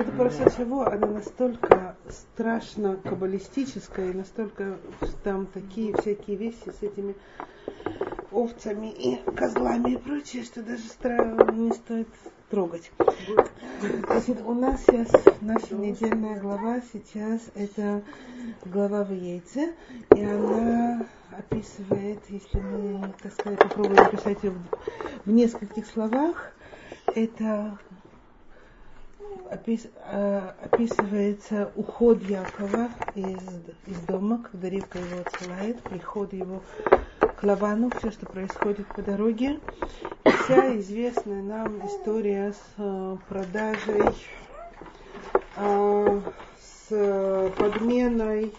эта парашат Шаво, она настолько страшно каббалистическая, и настолько там такие всякие вещи с этими овцами и козлами и прочее, что даже не стоит трогать. Значит, у нас сейчас наша недельная глава сейчас это глава Ваейце, и она описывает, если мы, так сказать, попробуем написать ее в нескольких словах, это описывается уход Якова из дома, когда Ривка его отсылает, приход его к Лавану, все, что происходит по дороге. И вся известная нам история с продажей, с подменой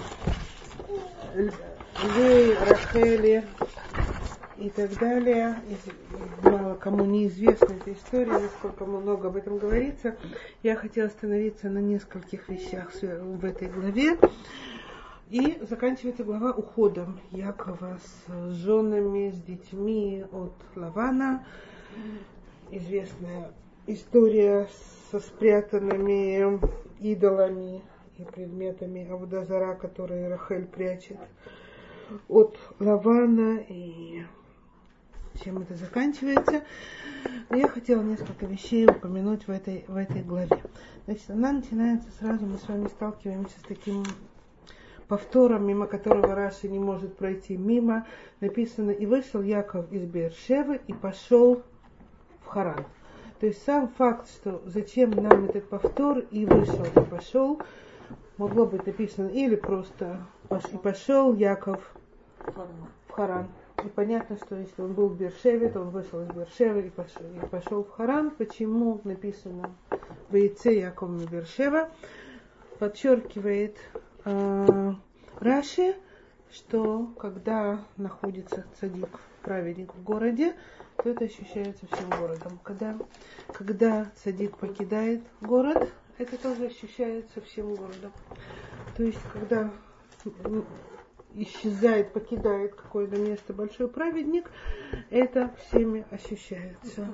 Леи, Рахели и так далее. Мало кому неизвестна эта история, насколько много об этом говорится. Я хотела остановиться на нескольких вещах в этой главе. И заканчивается глава уходом Якова с женами, с детьми от Лавана. Известная история со спрятанными идолами и предметами авода зара, которые Рахель прячет от Лавана, и чем это заканчивается. Но я хотела несколько вещей упомянуть в этой главе. Значит, она начинается сразу, мы с вами сталкиваемся с таким повтором, мимо которого Раши не может пройти мимо. Написано: и вышел Яков из Беэр-Шевы и пошел в Харан. То есть сам факт, что зачем нам этот повтор и вышел и пошел, могло быть написано или просто и пошел Яков в Харан. И понятно, что если он был в Беэр-Шеве, то он вышел из Беэр-Шевы и пошел в Харан. Почему написано Ваейце Яков ми Беэр-Шева? Подчеркивает Раши, что когда находится цадик, праведник в городе, то это ощущается всем городом. Когда цадик покидает город, это тоже ощущается всем городом. То есть, когда исчезает, покидает какое-то место большой праведник, это всеми ощущается.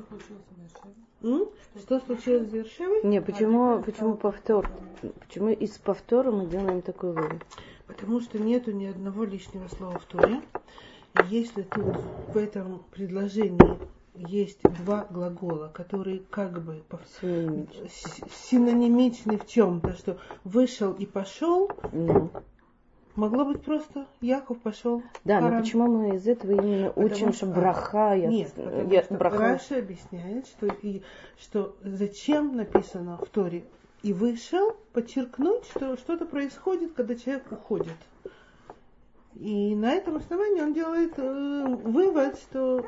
Что случилось с Беэр-Шевой? Не, почему повтор? Почему из повтора мы делаем такой вывод? Потому что нету ни одного лишнего слова в Торе. И если тут в этом предложении есть два глагола, которые как бы синонимичны в чем-то, что вышел и пошел, могло быть просто Яков пошел. Да, но почему мы из этого именно учим, что браха? Нет, потому что Раши объясняет, что зачем написано в Торе и вышел, подчеркнуть, что что-то происходит, когда человек уходит. И на этом основании он делает вывод, что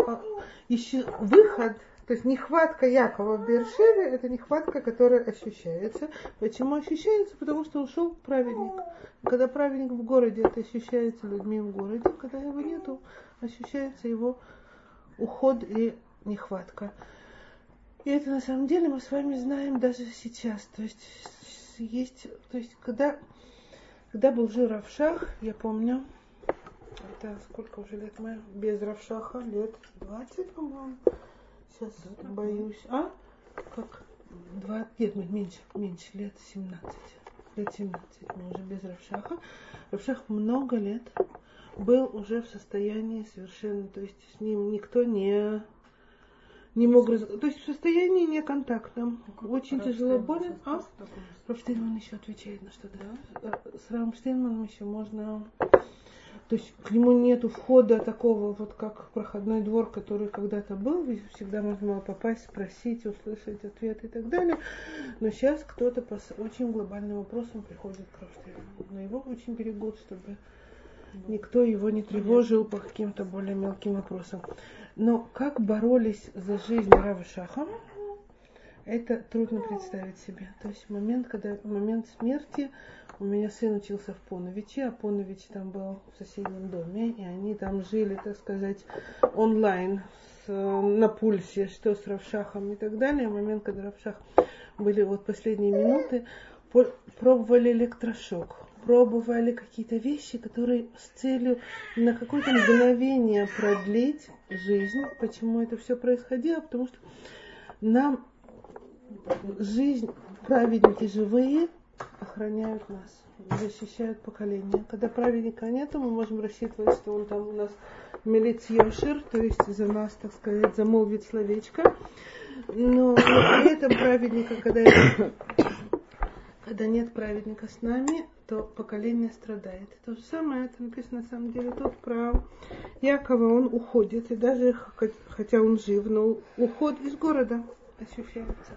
выход, то есть нехватка Якова в Беэр-Шеве, это нехватка, которая ощущается. Почему ощущается? Потому что ушел праведник. Когда праведник в городе, это ощущается людьми в городе. Когда его нету, ощущается его уход и нехватка. И это на самом деле мы с вами знаем даже сейчас. То есть когда был жив Рав Шах, я помню, это сколько уже лет мы без Рав Шаха? Лет 20, по-моему. Сейчас боюсь. Как? 20? Нет, меньше, лет 17. Лет 17 мы уже без Рав Шаха. Рав Шах много лет был уже в состоянии совершенно, то есть с ним никто не мог, то есть в состоянии неконтактном. Очень тяжело болен. Рав Штейнман еще отвечает на что-то. С Равом Штейнманом еще можно. То есть к нему нету входа такого, вот как проходной двор, который когда-то был. Всегда можно было попасть, спросить, услышать ответ и так далее. Но сейчас кто-то по очень глобальным вопросам приходит к Равштейну. Но его очень берегут, чтобы никто его не тревожил по каким-то более мелким вопросам. Но как боролись за жизнь Рава Шаха, это трудно представить себе. То есть момент смерти, у меня сын учился в Поновиче, а Понович там был в соседнем доме, и они там жили, так сказать, онлайн, на пульсе, что с Рав Шахом и так далее. В момент, когда Рав Шах были вот последние минуты, пробовали электрошок, пробовали какие-то вещи, которые с целью на какое-то мгновение продлить жизнь. Почему это все происходило? Потому что нам жизнь праведники живые охраняют нас, защищают поколение. Когда праведника нету, мы можем рассчитывать, что он там у нас мелец йошер, то есть за нас, так сказать, замолвит словечко. Но при этом праведника, когда нет праведника с нами, то поколение страдает. То же самое, это написано на самом деле тут про Якова, он уходит, и даже хотя он жив, но уход из города ощущается.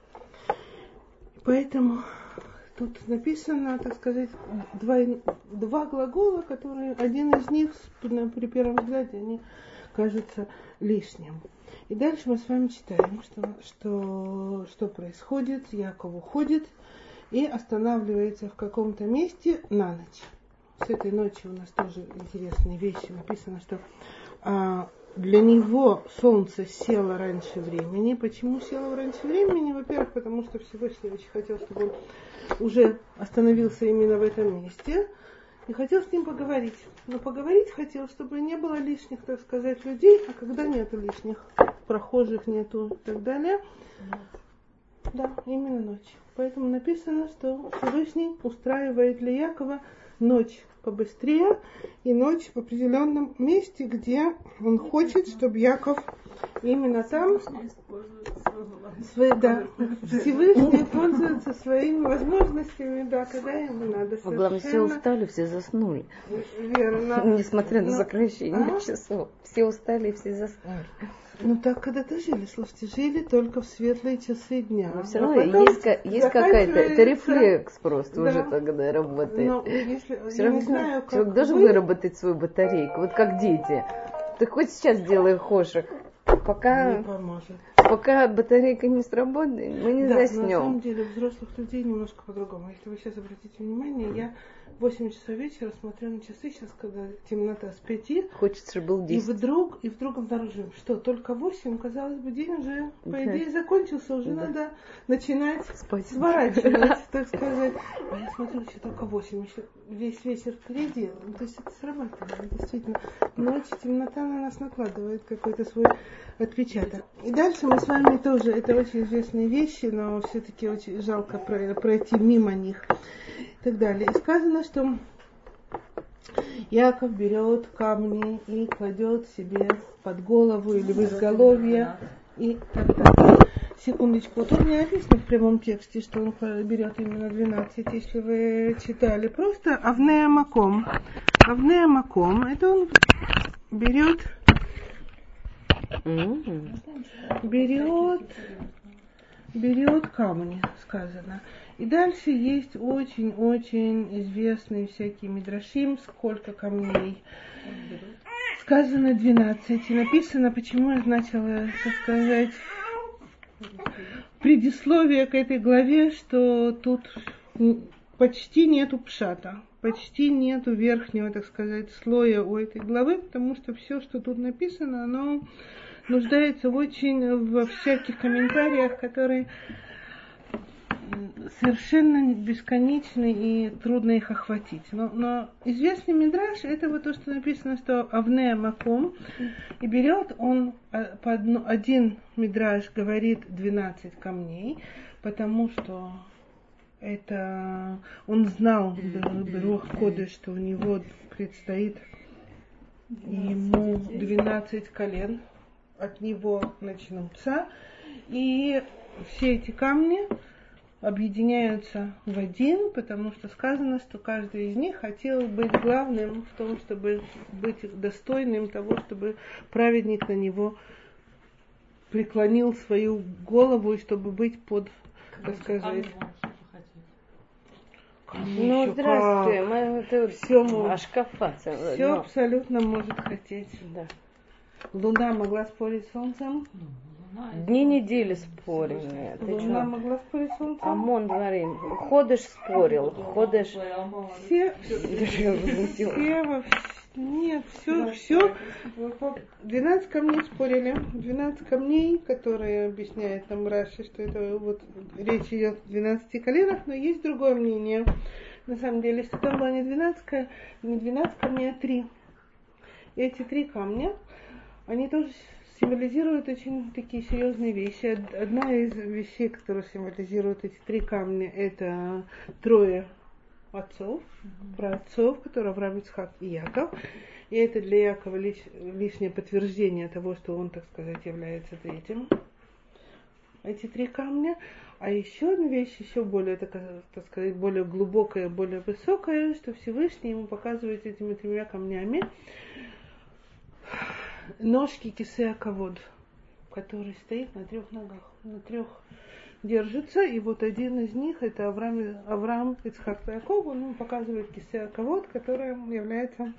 Поэтому тут написано, так сказать, два глагола, которые, один из них при первом взгляде, они кажутся лишним. И дальше мы с вами читаем, что происходит. Яков уходит и останавливается в каком-то месте на ночь. С этой ночи у нас тоже интересные вещи. Написано, что для него солнце село раньше времени. Почему село раньше времени? Во-первых, потому что Всевышний очень хотел, чтобы он уже остановился именно в этом месте. И хотел с ним поговорить. Но поговорить хотел, чтобы не было лишних, так сказать, людей. А когда нету лишних, прохожих нету и так далее. Да, именно ночь. Поэтому написано, что Всевышний устраивает для Якова ночь побыстрее и ночь в определенном месте, где он хочет, чтобы Яков именно там Всевышний пользуется своими возможностями, да, когда ему надо. А главное, все устали, все заснули. Верно. Несмотря на сокращение часов. Все устали и все заснули. Ну так когда-то жили, слушайте, жили только в светлые часы дня. Но все равно есть какая-то, это рефлекс просто да. Уже тогда работает. Но если, все равно человек должен выработать свою батарейку, вот как дети. Ты хоть сейчас делай хошек, пока батарейка не сработает, мы не заснем. На самом деле у взрослых людей немножко по-другому. Если вы сейчас обратите внимание, я 8 часов вечера смотрю на часы, сейчас когда темнота с 5. Хочется, чтобы был 10. И вдруг обнаружим, что только 8, казалось бы, день уже, по идее, закончился, уже надо начинать сворачивать, так сказать. А я смотрю, еще только 8, еще весь вечер впереди. То есть это срабатывает, действительно. Ночь, темнота на нас накладывает какой-то свой отпечаток. И дальше мы с вами тоже, это очень известные вещи, но все-таки очень жалко пройти мимо них. И так далее. И сказано, что Яков берет камни и кладет себе под голову или в изголовье. И так далее. Секундочку, тут не написано в прямом тексте, что он берет именно 12, если вы читали. Просто Авнея Маком. Авнея Маком, это он берет камни, сказано. И дальше есть очень-очень известные всякие мидрашим, сколько камней. Сказано 12. И написано, почему я начала, так сказать, предисловие к этой главе, что тут почти нету пшата, почти нету верхнего, так сказать, слоя у этой главы, потому что все, что тут написано, оно нуждается во всяких комментариях, которые совершенно бесконечны и трудно их охватить. Но известный мидраш, это вот то, что написано, что Авнея Маком, и берет он один мидраш говорит 12 камней, потому что это он знал Руах Кодеш, что у него предстоит ему 12 колен, от него начнутся, и все эти камни объединяются в один, потому что сказано, что каждый из них хотел быть главным в том, чтобы быть достойным того, чтобы праведник на него преклонил свою голову и чтобы быть под, так сказать. Ну, здравствуй, все абсолютно может хотеть. Да. Луна могла спорить с солнцем? Дни недели спорили. Луна могла спорить с солнцем? Амон говорим. Ходыш спорил. Ходыш. Все. Нет, все. 12 камней спорили. 12 камней, которые объясняет нам Раши, что это вот речь идет о 12 коленах, но есть другое мнение. На самом деле, что там было не 12 камней, а 3. И эти 3 камня, они тоже символизирует очень такие серьезные вещи. Одна из вещей, которая символизирует эти три камня, это трое отцов, праотцов, которые Авраам, Ицхак и Яков. И это для Якова лишнее подтверждение того, что он, так сказать, является третьим. Эти три камня. А еще одна вещь, еще более, так сказать, более глубокая, более высокая, что Всевышний ему показывает этими тремя камнями ножки кисеа кавод, который стоит на трех ногах, на трех держится, и вот один из них это Авраам, Ицхак и Яков, он ему показывает кисеа кавод, которая является,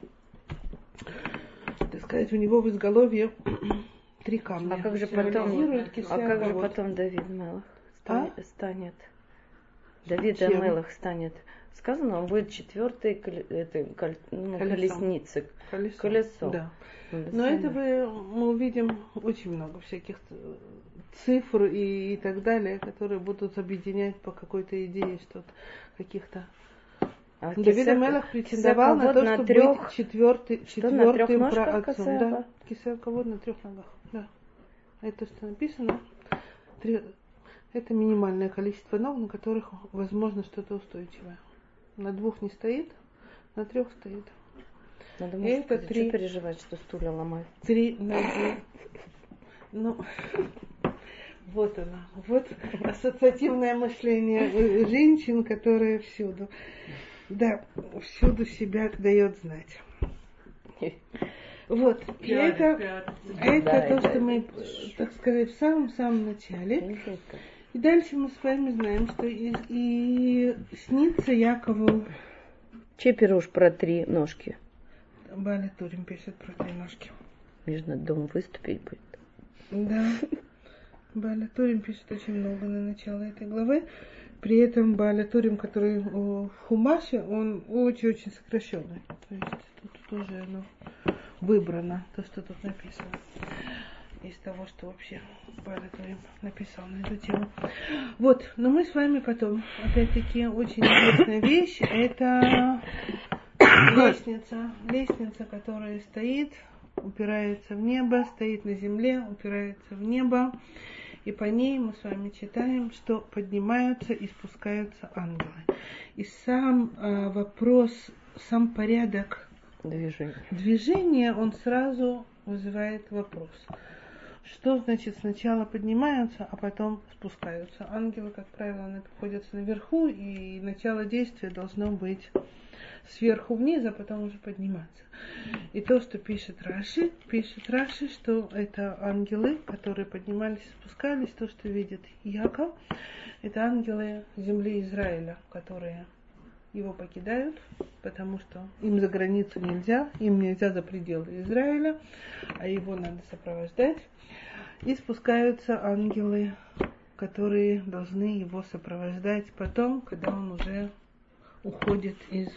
так сказать, у него в изголовье три камня. А как же потом Давид Мелах станет? Давид Мелах станет. Сказано, он будет четвертой колесницей. Колесо. Да. Но это мы увидим очень много всяких цифр и так далее, которые будут объединять по какой-то идее что-то, каких-то. Давид Мелах претендовал на то, чтобы быть четвертым праотцом. Да, кисеа кавод на трех ногах. Да. Это что написано. Это минимальное количество ног, на которых возможно что-то устойчивое. На двух не стоит, на трех стоит. Надо это три переживать, что стулья ломают. Три ноги. Ну, вот она. Вот ассоциативное мышление женщин, которые всюду. Да, всюду себя дает знать. Вот. И это то, что мы, так сказать, в самом-самом начале. И дальше мы с вами знаем, что и снится Якову. Чей пируш про три ножки? Бааля Турим пишет про три ножки. Между домом выступить будет. Да. Бааля Турим пишет очень много на начало этой главы. При этом Бааля Турим, который в Хумаше, он очень-очень сокращенный. То есть тут уже выбрано то, что тут написано. Из того, что вообще Бааля Турим написал на эту тему. Вот, но мы с вами потом, опять-таки, очень интересная вещь, это лестница, которая стоит, упирается в небо, стоит на земле, упирается в небо, и по ней мы с вами читаем, что поднимаются и спускаются ангелы. И сам вопрос, сам порядок движения, он сразу вызывает вопрос. Что значит сначала поднимаются, а потом спускаются? Ангелы, как правило, находятся наверху, и начало действия должно быть сверху вниз, а потом уже подниматься. И то, что пишет Раши, что это ангелы, которые поднимались и спускались, то, что видит Яков, это ангелы земли Израиля, которые его покидают, потому что им за границу нельзя, им нельзя за пределы Израиля, а его надо сопровождать. И спускаются ангелы, которые должны его сопровождать потом, когда он уже уходит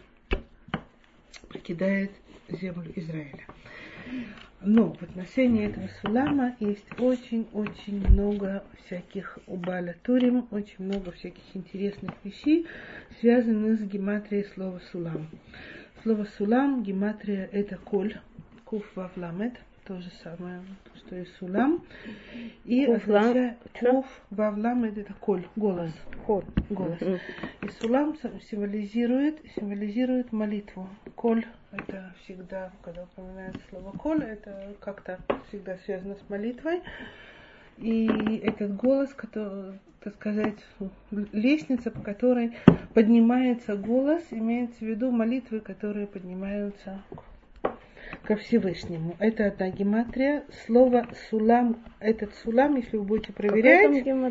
покидает землю Израиля. Но в отношении этого сулама есть очень-очень много всяких у Бааля Турим, очень много всяких интересных вещей, связанных с гематрией слова сулам. Слово сулам, гематрия это коль, куф вав ламед, то же самое, что и сулам. И означает куф вав ламед это коль, голос. Голос. И сулам символизирует молитву. Коль это всегда, когда упоминается слово коль, это как-то всегда связано с молитвой. И этот голос, который, так сказать, лестница, по которой поднимается голос, имеется в виду молитвы, которые поднимаются ко Всевышнему. Это одна гематрия. Слово сулам, этот сулам, если вы будете проверять,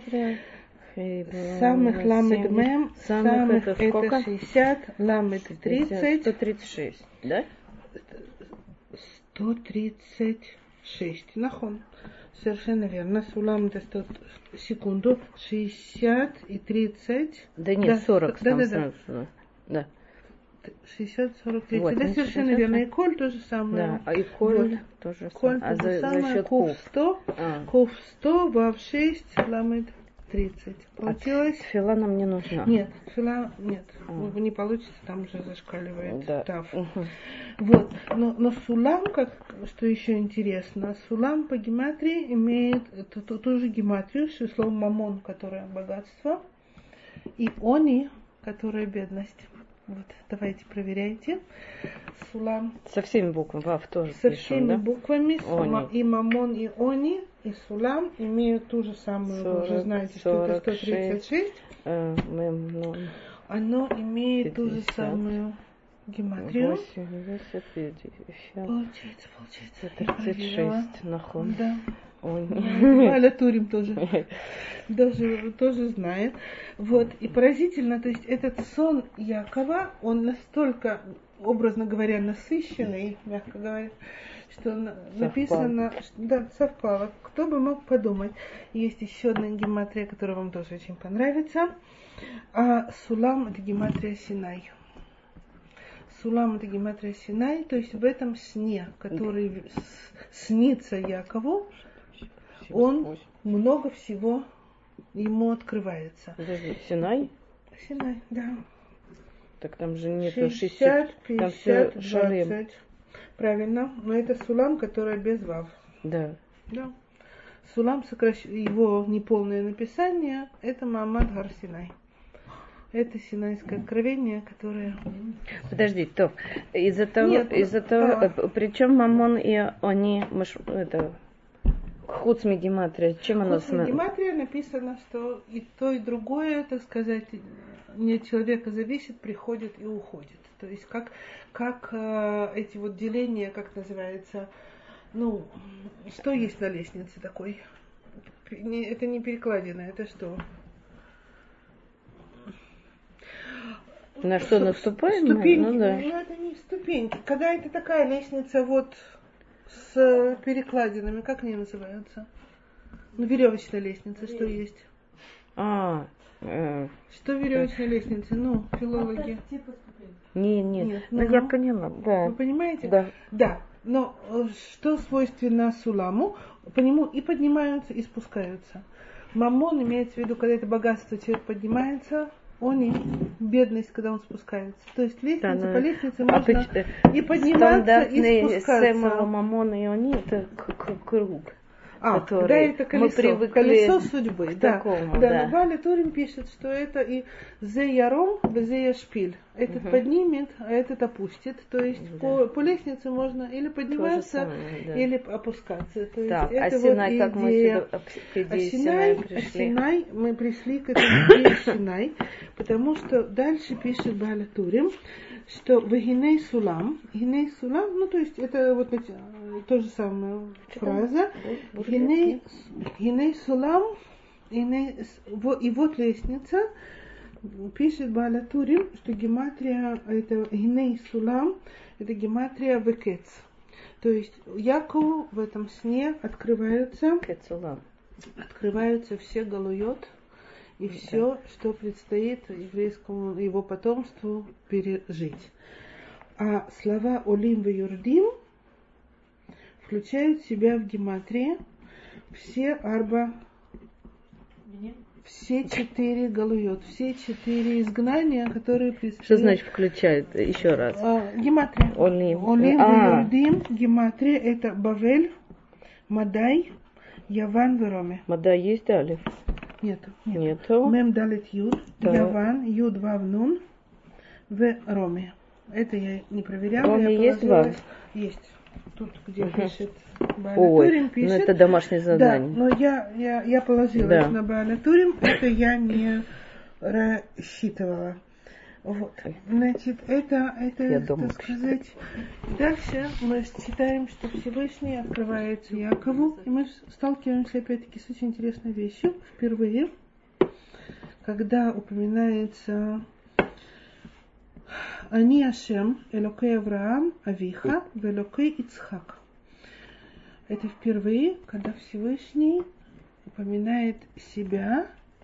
самых ламед мем, самых это 60, ламед 30. 136, да? 136. Нахон. Совершенно верно. Сулам это 100, секунду. 60 и 30. Да нет, 40. Да. 60, 40, 30. Вот, да, совершенно верно. И коль то же самое. Да, а и коль тоже самое. Коль то же самое. Кув 100, кув 100, вав 6, ламед 30. Получилось? Тфила нам не нужна. Нет, тфила нет. Вы не получите, там уже зашкаливает тав. Угу. Вот. Но сулам, что еще интересно, сулам по гематрии имеет ту же гематрию, что слово мамон, которое богатство, и они, которая бедность. Вот, давайте проверяйте. Сулам. Со всеми буквами, вав тоже. Со всеми буквами. И мамон, и они, и сулам имеют ту же самую, 40, вы уже знаете, что это 136. Оно имеет 50, ту же самую гематрию. 85, получается. 36, нахон. Да. Аля Турим тоже знает. Вот. И поразительно, то есть этот сон Якова, он настолько, образно говоря, насыщенный, мягко говоря, что написано, совпало. Кто бы мог подумать. Есть еще одна гематрия, которая вам тоже очень понравится. А Сулам — это гематрия Синай. Сулам — это гематрия Синай, то есть в этом сне, который снится Якову, он много всего ему открывается. Подожди, Синай? Синай, да. Так там же нету 60, 50, 20. Правильно, но это Сулам, который без вав. Да. Сулам, его неполное написание, это Маамад Гар Синай. Это Синайское откровение, которое... Подожди, то из-за того, причем Мамон и они, это Хуцми гематрия, чем оно Хуцми гематрия написано, что и то, и другое, так сказать, не от человека зависит, приходит и уходит. То есть как эти вот деления, как называется, что есть на лестнице такой? Это не перекладина, это что? На что наступаем? Ступеньки. Это не ступеньки. Когда это такая лестница вот с перекладинами, как они называются? Веревочная лестница, что есть? Что веревочная лестница? Филологи. Нет. Я поняла, да. Вы понимаете? Да. Но что свойственно Суламу? По нему и поднимаются, и спускаются. Мамон имеется в виду, когда это богатство, человек поднимается, они бедность, когда он спускается. То есть по лестнице можно и подниматься, и спускаться. Мамон и они это круг. Это колесо судьбы. Такому, Но Валя Турим пишет, что это и зе яром, зе яшпиль. Этот поднимет, а этот опустит. То есть по лестнице можно или подниматься, или опускаться. То есть это Синай, вот как мы к идее Синай пришли? Синай, мы пришли к этому идее Синай, потому что дальше пишет Валя Турим, что Вегиней Сулам, то есть это вот то же самая фраза. Гиней Сулам, и вот лестница, пишет Бааля Турим, что гематрия, это Гиней Сулам, это гематрия Векец. То есть Якову в этом сне открываются все галуйот и все, что предстоит еврейскому его потомству пережить. А слова Олим ве Юрдим включают в себя в гематрии все 4 галуйот, все 4 изгнания, которые предстоят. Что значит включает? Еще раз. Гематрия. Олим ве Юрдим, гематрия это Бавель, Мадай, Яван ве Роме. Мадай есть алиф? Нету. Мем далит юд, Яван, юд вав нун, ве Роме. Это я не проверяла. Роме есть вав? Есть. Тут, где пишет Бааля Турим, пишет. Это домашнее задание. Да, но я положилась на Бааля Турим, это я не рассчитывала. Вот. Значит, это так сказать. Дальше мы читаем, что Всевышний открывается Якову, и мы сталкиваемся опять-таки с очень интересной вещью. Впервые, когда упоминается Ани Ашем, Элокей Авраам, Авиха, Велокей Ицхак. Это впервые, когда Всевышний упоминает себя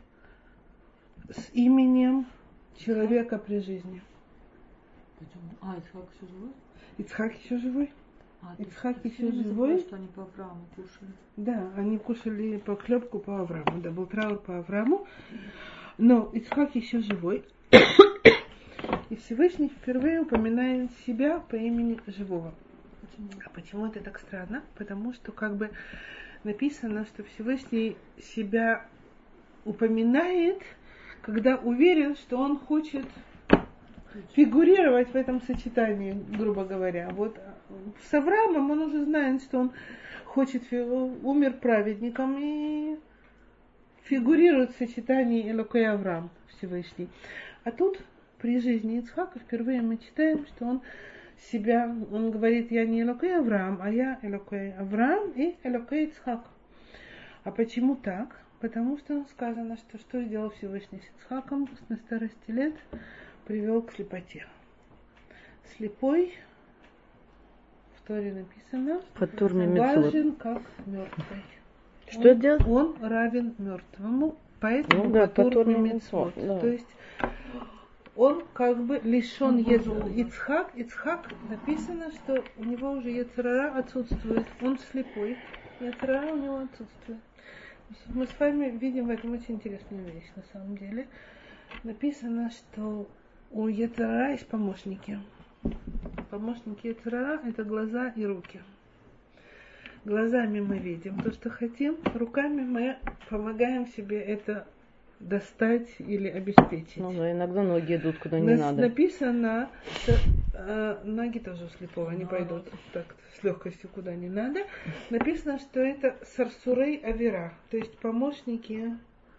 с именем человека при жизни. Ицхак еще живой? Ицхак еще живой? Ицхак еще живой. Что они по Аврааму кушали. Да, они кушали похлебку по Аврааму. Да, был траур по Аврааму. Но Ицхак еще живой. И Всевышний впервые упоминает себя по имени живого. Почему? А почему это так странно? Потому что как бы написано, что Всевышний себя упоминает, когда уверен, что он хочет фигурировать в этом сочетании, грубо говоря. Вот с Авраамом он уже знает, что он хочет, умер праведником и фигурирует в сочетании Элокей Авраам Всевышний. А тут при жизни Ицхака впервые мы читаем, что он себя, он говорит, я не Элокей Авраам, а я Элокей Авраам и Элокей Ицхак. А почему так? Потому что сказано, что сделал Всевышний с Ицхаком на старости лет, привел к слепоте. Слепой, в Торе написано, важен как мертвый. Что делать? Он равен мертвому, поэтому Патур мимицвот. То есть он как бы лишен Ицхак. Ицхак написано, что у него уже Йецер ара отсутствует. Он слепой. Йецер ара у него отсутствует. Мы с вами видим в этом очень интересную вещь на самом деле. Написано, что у Йецер ара есть помощники. Помощники Йецер ара это глаза и руки. Глазами мы видим то, что хотим, руками мы помогаем себе это достать или обеспечить. Ну да, иногда ноги идут куда не надо. Написано, что ноги тоже у слепого не пойдут так с легкостью куда не надо. Написано, что это сарсурей авера, то есть помощники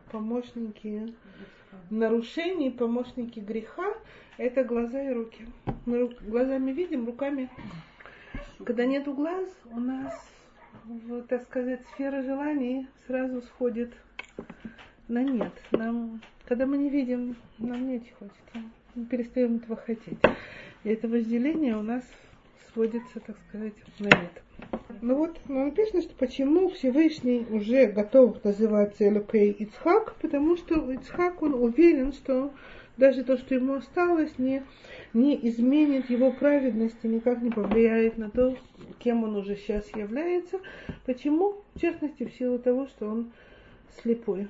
нарушений, помощники греха, это глаза и руки. Мы глазами видим, руками. Когда нету глаз, у нас, так сказать, сфера желаний сразу сходит на нет. Когда мы не видим, нам не хочется. Мы перестаем этого хотеть. И это возделение у нас сводится, так сказать, на нет. Ну вот, написано, что почему Всевышний уже готов называться Элокей Ицхак, потому что Ицхак, он уверен, что даже то, что ему осталось, не изменит его праведности, никак не повлияет на то, кем он уже сейчас является. Почему? В частности, в силу того, что он слепой.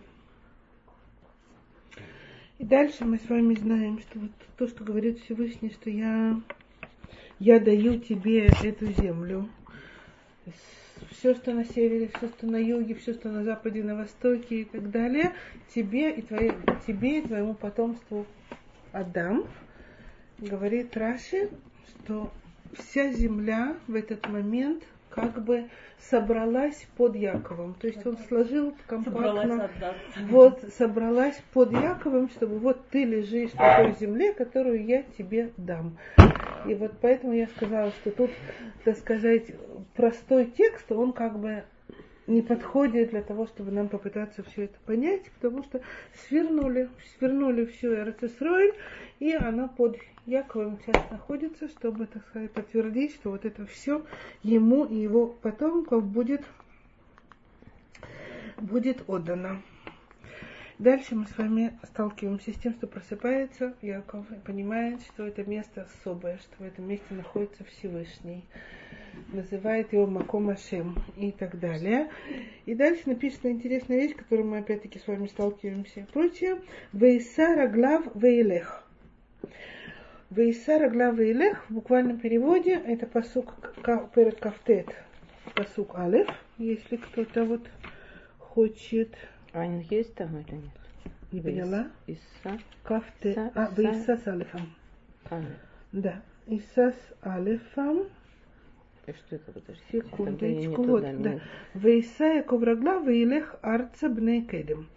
И дальше мы с вами знаем, что вот то, что говорит Всевышний, что я даю тебе эту землю. Все, что на севере, все, что на юге, все, что на западе, на востоке и так далее, тебе и твоему потомству отдам. Говорит Раши, что вся земля в этот момент как бы собралась под Яковом. То есть он сложил компактно, собралась под Яковом, чтобы вот ты лежишь на той земле, которую я тебе дам. И вот поэтому я сказала, что тут, так сказать, простой текст, он как бы не подходит для того, чтобы нам попытаться все это понять, потому что свернули всю Эрец Исроэль, и она под Яковом сейчас находится, чтобы, так сказать, подтвердить, что вот это все ему и его потомков будет отдано. Дальше мы с вами сталкиваемся с тем, что просыпается Яков и понимает, что это место особое, что в этом месте находится Всевышний. Называет его Маком Ашем и так далее. И дальше написана интересная вещь, с которой мы опять-таки с вами сталкиваемся. Прочее. Вейса раглав вейлех. Вейса раглав вейлех в буквальном переводе это пасук перед кафтет. Пасук алеф, если кто-то вот хочет. Айн есть там или нет? Не поняла? Иса. Кафте. Вейса с алефом. Да. Иса с алефом. Что это, подожди? Секундочку, вот, да. Вейсая коврагла вейлех арца бней кедем.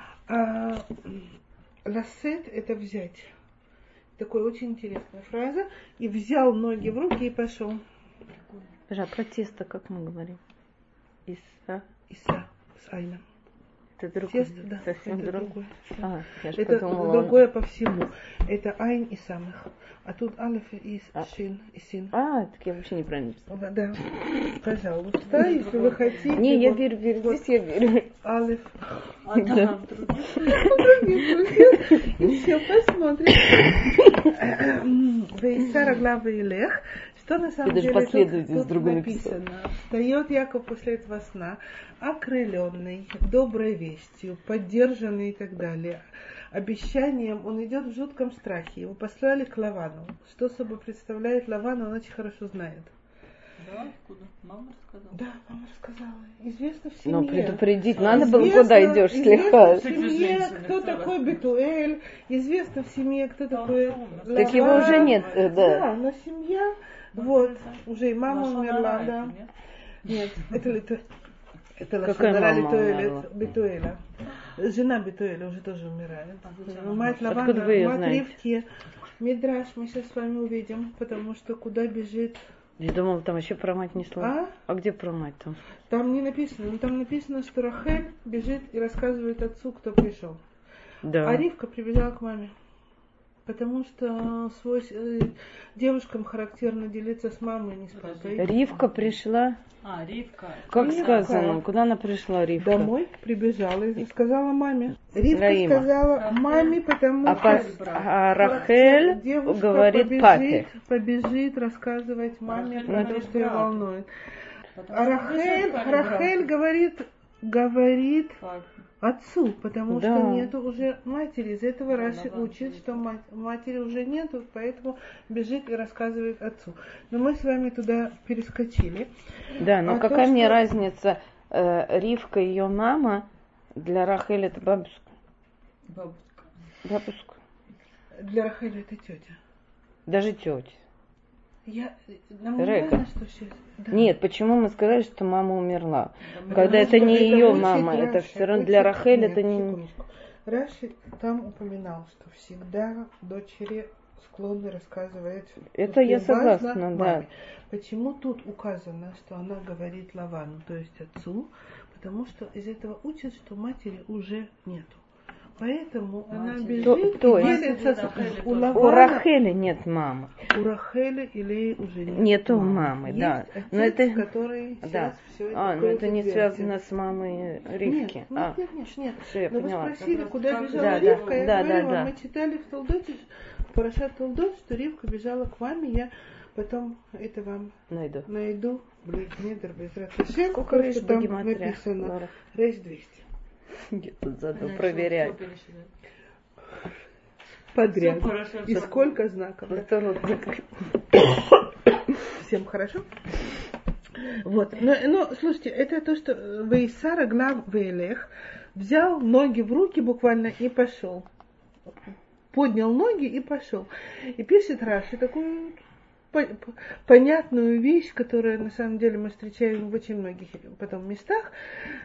Ласет это взять. Такая очень интересная фраза. И взял ноги в руки и пошел. Про тесто, как мы говорим? Иса с айном. Это другое. Тесто, да, совсем это другое. Это другое по всему. Это айн и самых. А тут алеф и шин и син. Так я вообще неправильно писала. Да, пожалуйста, если вы хотите. Не, я верю, здесь я верю. Алеф. Да. И все, посмотрим. Вейсара глава Илех. Что на самом деле тут написано? Встает Яков после этого сна, окрыленный, доброй вестью, поддержанный и так далее. Обещанием он идет в жутком страхе. Его послали к Лавану. Что собой представляет Лаван, он очень хорошо знает. Да, откуда? Мама рассказала? Да, мама рассказала. Известно в семье. Но предупредить надо было, куда идешь слегка. Известно в семье, кто такой Бетуэль. Известно в семье, кто такой Лаван. Так его уже нет, да. Да, но семья, вот, уже и мама умерла, да. Нет, это Лашонара Бетуэля. Жена Бетуэля уже тоже умирает. Мать Лавана, мать Ривки. Мидраш мы сейчас с вами увидим, потому что куда бежит... Я думала, там еще про мать не слово. А где про мать там? Там не написано. Но там написано, что Рахель бежит и рассказывает отцу, кто пришел. Да. А Ривка прибежала к маме. Потому что девушкам характерно делиться с мамой, не с папой. Ривка пришла. Ривка. Как Ривка. Сказано? Куда она пришла, Ривка? Домой прибежала и сказала маме. Ривка сказала маме, потому что Рахель говорит папе. Побежит рассказывать маме про то, что ее волнует. А Рахель говорит отцу, потому что нету уже матери. Из этого Раши учит, что матери уже нету, поэтому бежит и рассказывает отцу. Но мы с вами туда перескочили. Да, но какая мне разница, Ривка, ее мама, для Рахель это бабушка. Бабушка. Для Рахель это тетя. Даже тетя. Нам не важно, что сейчас... Да. Нет, почему мы сказали, что мама умерла? Да, когда это не ее мама, это все равно для Рахель это не... Раши там упоминал, что всегда дочери склонны рассказывать... Это я согласна, да. Почему тут указано, что она говорит Лавану, то есть отцу? Потому что из этого учат, что матери уже нету. Поэтому она бежит и делится у Рахели нет мамы. У Рахели или уже нету мамы, есть да. Отец, но это который да. Все это но это не связано с мамой Ривки. Нет. Все, я но поняла. Вы спросили, куда бежала Ривка, я говорю вам, мы читали в Толдоте, в Парашат Толдот, что Ривка бежала к маме, я потом это вам найду. Близнедер без раташем. Сколько там написано? Рейс 200. Я тут заду проверять. Подряд. И сколько знаков. Всем хорошо? Вот. Но слушайте, это то, что Вейсара Глав Вейлех взял ноги в руки буквально и пошел. Поднял ноги и пошел. И пишет Раши такую понятную вещь, которую на самом деле мы встречаем в очень многих потом местах.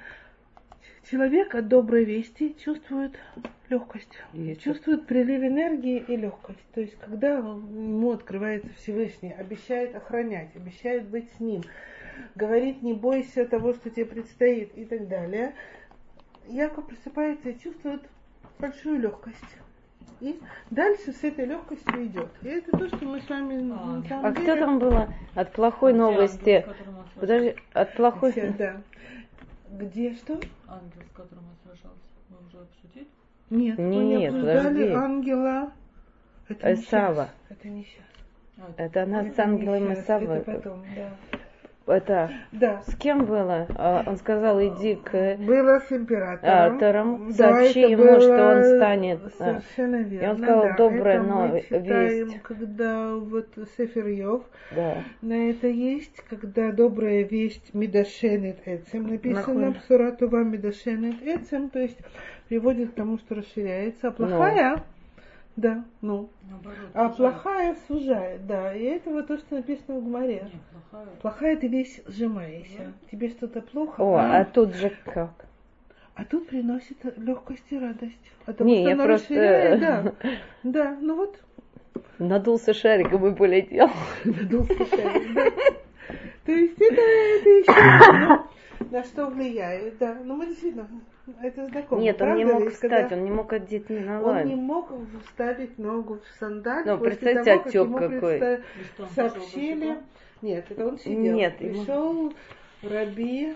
Человек от доброй вести чувствует легкость, чувствует прилив энергии и легкость. То есть, когда ему открывается Всевышний, обещает охранять, обещает быть с ним, говорит, не бойся того, что тебе предстоит и так далее, Яков просыпается и чувствует большую легкость. И дальше с этой легкостью идет. И это то, что мы с вами... А кто там было от плохой новости? Подожди, от плохой... Да. Где что? Ангел, с которым он сражался. Мы уже обсудили? Нет, мы не обсуждали ангела. Это Исава. Это не сейчас. Это она с ангелом Исава. Это потом, да. Это да. С кем было? Он сказал, иди к... Было с императором. Сообщи ему, что он станет... Совершенно верно. И он сказал, добрая весть. Когда вот Сефер Йов, да. На это есть, когда добрая весть Мидашенет Эцем написано, Псуратува Мидашенет Эцем, то есть приводит к тому, что расширяется, а плохая... Да, наоборот, а плохая сужает, да. И это вот то, что написано в Гмаре. Плохая ты весь сжимаешься. Да. Тебе что-то плохо. А тут же как? А тут приносит легкость и радость. Потому что она расширяет, да. Да, вот. Надулся шариком и полетел. Надулся шариком, да. То есть это еще на что влияет, да. Но мы действительно... Это знакомо. Нет, он не мог встать, он не мог одеть ни на лань. Он не мог вставить ногу в сандаль. Ну, представьте, отек какой. Сообщили. Нет, это он сидел. Нет, пришел Раби.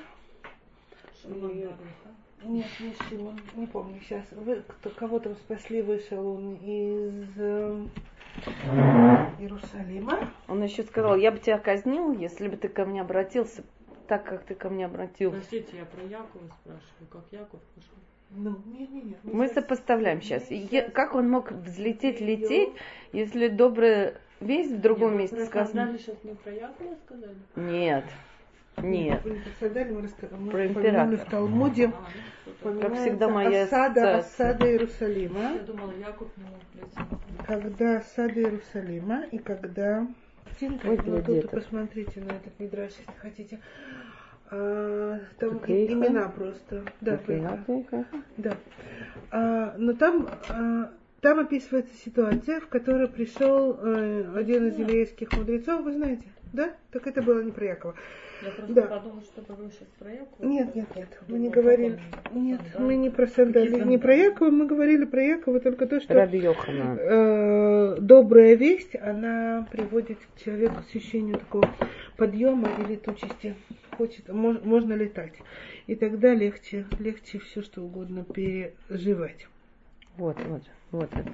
Нет, не Шимон, не помню сейчас. Кого там спасли, вышел он из Иерусалима. Он Он еще сказал, я бы тебя казнил, если бы ты ко мне обратился так, как ты ко мне обратился. Простите, я про Якова спрашиваю, как Яков пошел. Мы сопоставляем сейчас. Как он мог взлететь, лететь, если добрая весть в другом месте сказана? Сейчас не про Якова сказали? Нет. Нет. Про императора. В Талмуде как всегда, моя осада Иерусалима. Я думала, Яков не мог лететь. Когда осада Иерусалима и когда... Тут посмотрите на этот мидраш, если хотите. Там имена просто. Да, да. Но там описывается ситуация, в которой пришел один из еврейских мудрецов, вы знаете, да? Так это было не про Якова. Я просто подумала, что вы сейчас про Якова. Нет. Мы не говорили. Нет, мы не про сандали, не про Якова, мы говорили про Якова, только то, что Раби Йоханан. Добрая весть, она приводит человеку к ощущению такого подъема и летучести. Можно летать. И тогда легче все, что угодно переживать. Вот это.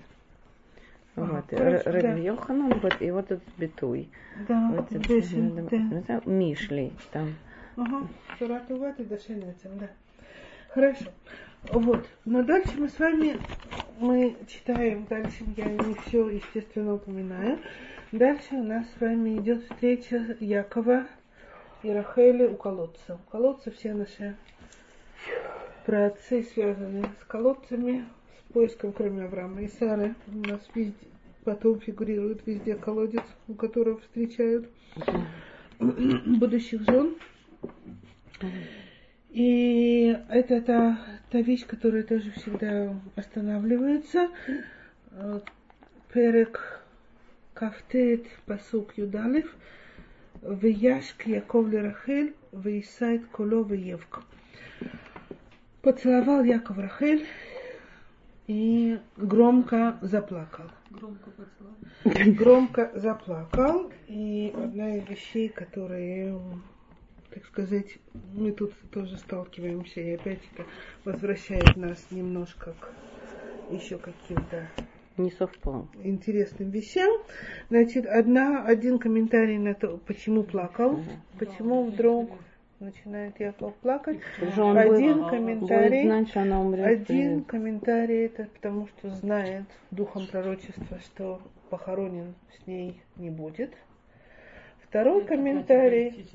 Раби Йоханан, вот, и вот этот битуй. Да, вот это, Мишли там. Суратуват и дашенецем, да. Хорошо. Вот. Но дальше мы с вами, читаем, дальше я не все, естественно, упоминаю. Дальше у нас с вами идет встреча Якова и Рахели у колодца. У колодца все наши праотцы связаны с колодцами, с поиском, кроме Авраама и Сары. У нас везде, потом фигурирует везде колодец, у которого встречают будущих жен. И это та вещь, которая тоже всегда останавливается. Перек Кафтет пасук Юдалев. Вияшк Яков Рахель, Висайт Коло Виевк. Поцеловал Яков Рахель и громко заплакал. Громко заплакал. И одна из вещей, которые, так сказать, мы тут тоже сталкиваемся, и опять это возвращает нас немножко к еще каким-то не совпал. Интересным вещам. Значит, один комментарий на то, почему плакал, почему вдруг начинает Яков плакать. Один комментарий это потому, что знает духом пророчества, что похоронен с ней не будет. Второй комментарий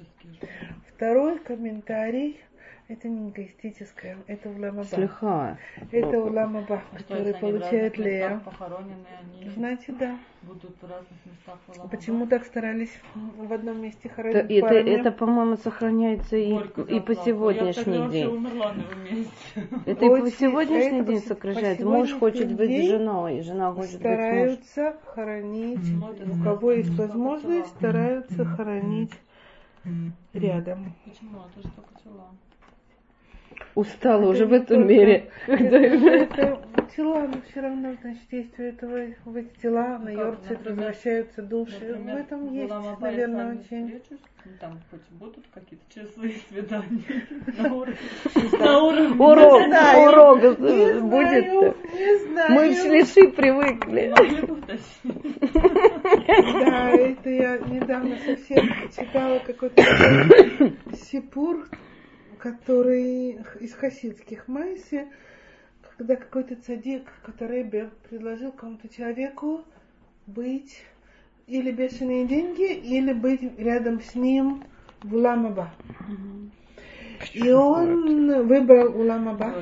это не эгоистическое, это улам аба. Это улам аба, который получает Лея. Значит, да. Будут в разных местах улам аба. Почему так старались в одном месте хоронить это, по-моему, сохраняется и по сегодняшний день. Умерла на его месте. Это и по сегодняшний день сохраняется. Муж хочет быть женой, и жена хочет быть мужем. Стараются хоронить, у кого есть возможность, стараются хоронить рядом. Почему? Это же только тела. Устала уже в этом мире. Это тела, но все равно, значит, действие в эти тела, на Йорцит возвращаются души. В этом есть, наверное, очень... Там хоть будут какие-то часы свидания Урок будет. Мы в Шлиши привыкли. Да, это я недавно совсем читала какой-то сипур, который из хасидских майси, когда какой-то цадик, который предложил кому-то человеку быть или бешеные деньги, или быть рядом с ним в улам аба. И он выбрал улам аба.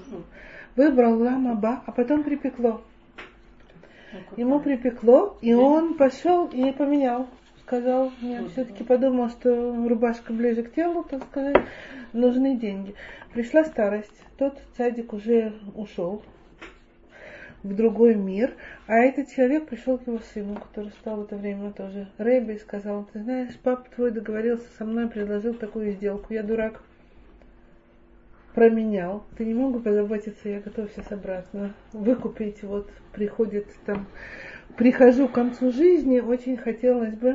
А потом припекло. Ему припекло, и он пошел и поменял. Сказал, я все-таки подумал, что рубашка ближе к телу, так сказать, нужны деньги. Пришла старость, тот цадик уже ушел в другой мир, а этот человек пришел к его сыну, который стал в это время тоже рэбби, и сказал, ты знаешь, папа твой договорился со мной, предложил такую сделку, я дурак, променял, ты не мог бы позаботиться, я готов сейчас обратно выкупить, вот приходит там, прихожу к концу жизни, очень хотелось бы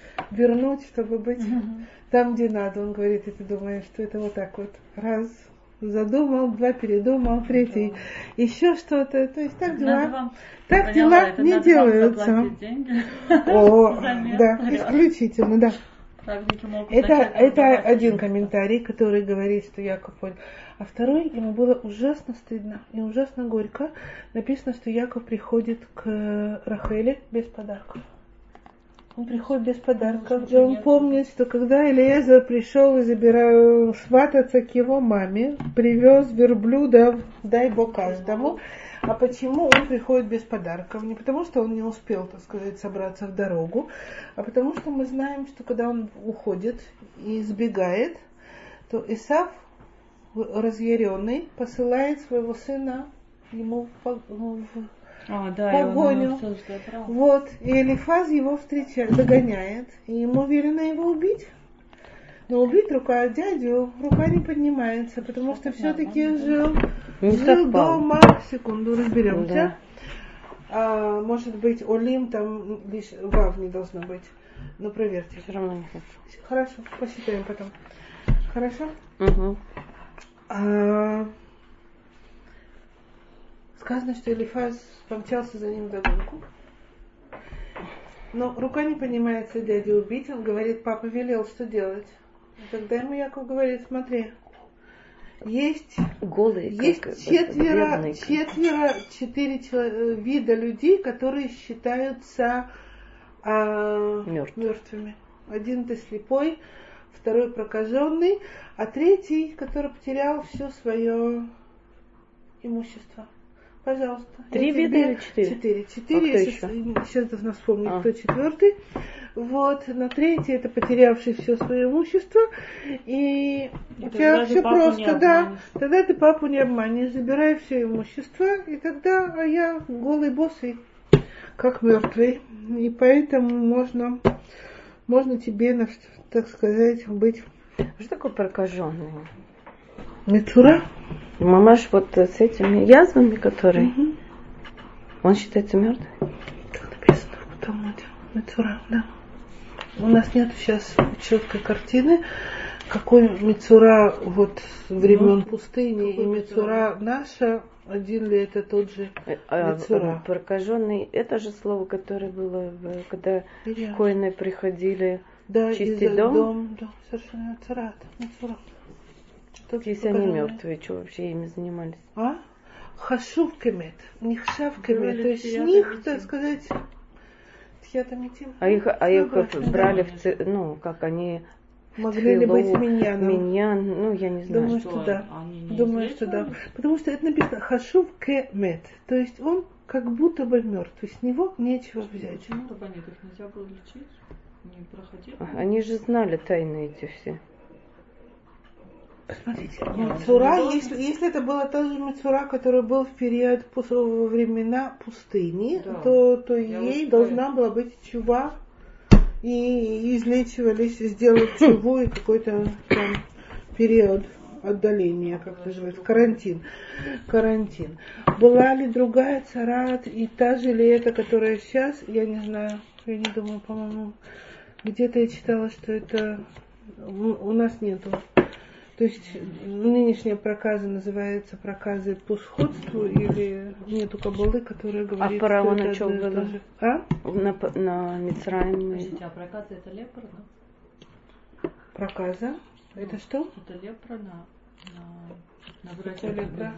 вернуть, чтобы быть там, где надо. Он говорит, и ты думаешь, что это вот так вот раз задумал, 2 передумал, 3 еще что-то. То есть так дела. Так дела не делаются. О, да, исключительно, да. Это один комментарий, который говорит, что Яков понял. А второй, ему было ужасно стыдно и ужасно горько. Написано, что Яков приходит к Рахеле без подарков. Он приходит без подарков, и он помнит, что когда Элиезер пришел и забирал свататься к его маме, привез верблюда, дай Бог каждому. А почему он приходит без подарков? Не потому, что он не успел, так сказать, собраться в дорогу, а потому, что мы знаем, что когда он уходит и сбегает, то Исав, разъяренный, посылает своего сына ему в погоню. Вот. И Элифаз его встречает, догоняет, и ему велено его убить. Но убить рука дядю, рука не поднимается, потому что все-таки жил дома. Секунду, разберемся. Да. Может быть, Олим там лишь вав не должно быть. Но проверьте. Все равно не хочу. Хорошо, посчитаем потом. Хорошо? Угу. Сказано, что Элифаз помчался за ним вдогонку. Но рука не поднимается дядю убить. Он говорит, папа велел, что делать. И тогда ему Яков говорит, смотри, есть 4 вида людей, которые считаются мертвыми. Один ты слепой, второй прокаженный, а третий, который потерял все свое имущество. Пожалуйста. 3 вида или 4? 4. Сейчас должна вспомнить, кто 4. Вот. На 3 это потерявший все свое имущество. И у тебя все просто, да. Тогда ты папу не обманешь, забирай все имущество, и тогда я голый босый, как мертвый. И поэтому можно тебе, так сказать, быть. Что такое прокаженный? Мецура. Мамаш вот с этими язвами, которые... Он считается мертвым? Так написано в Талмуде. Мецура, да. У нас нет сейчас четкой картины, какой мецура вот времен пустыни и мецура наша, один ли это тот же мецура. Прокаженный, это же слово, которое было, когда коины приходили чистить дом? Да, совершенно мецура. Если они мертвые, что вообще ими занимались? Хашув кемет, нихшав кемет, то есть них, так сказать, тхьятамитим. А их брали как они могли ли быть миньяном? Миньян, я не знаю. Думаю, что да. Потому что это написано хашув кемет, то есть он как будто бы мертв, с него нечего взять. Почему их нельзя было лечить? Не проходили? Они же знали тайны эти все. Смотрите, мецура, если это было тот же мецура, который был в период во времена пустыни, то ей должна была быть чува, и излечивались, сделать чуву и какой-то там период отдаления, как называется, карантин. Была ли другая царат и та же ли это, которая сейчас, я не знаю, я не думаю, по-моему, где-то я читала, что это у нас нету. То есть нынешняя проказа называется проказой по сходству, или нету кабалы, которая говорит, что это что было? На Мицраим. А проказа это лепра, да? Проказа? Это что? Это лепра на братьях языке.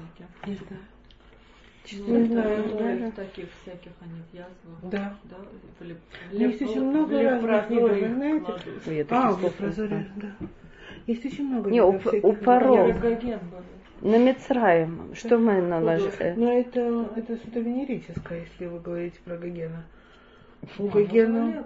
Не знаю, таких всяких они в язвах. Да. Есть очень много разных видов, знаете? Лепрозорий, да. Есть очень много видов. У паров. На Мицраим. Что мы наложили? Но это что-то венерическое, если вы говорите про Гогена. У Гогена...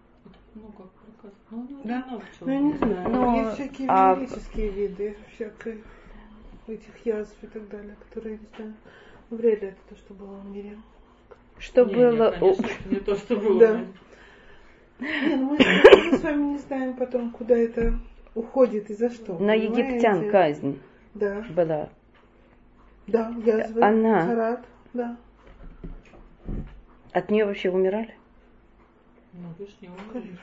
Да? Я не знаю. Есть всякие венерические виды, всякие этих язв и так далее, которые, я не знаю, вряд ли это то, что было в мире. Что было... Не то, что было. Да. Нет, мы с вами не знаем потом, куда это уходит и за что. На египтян казнь была. Да, язвы, царат, да. От нее вообще умирали? Вы ж не умерли.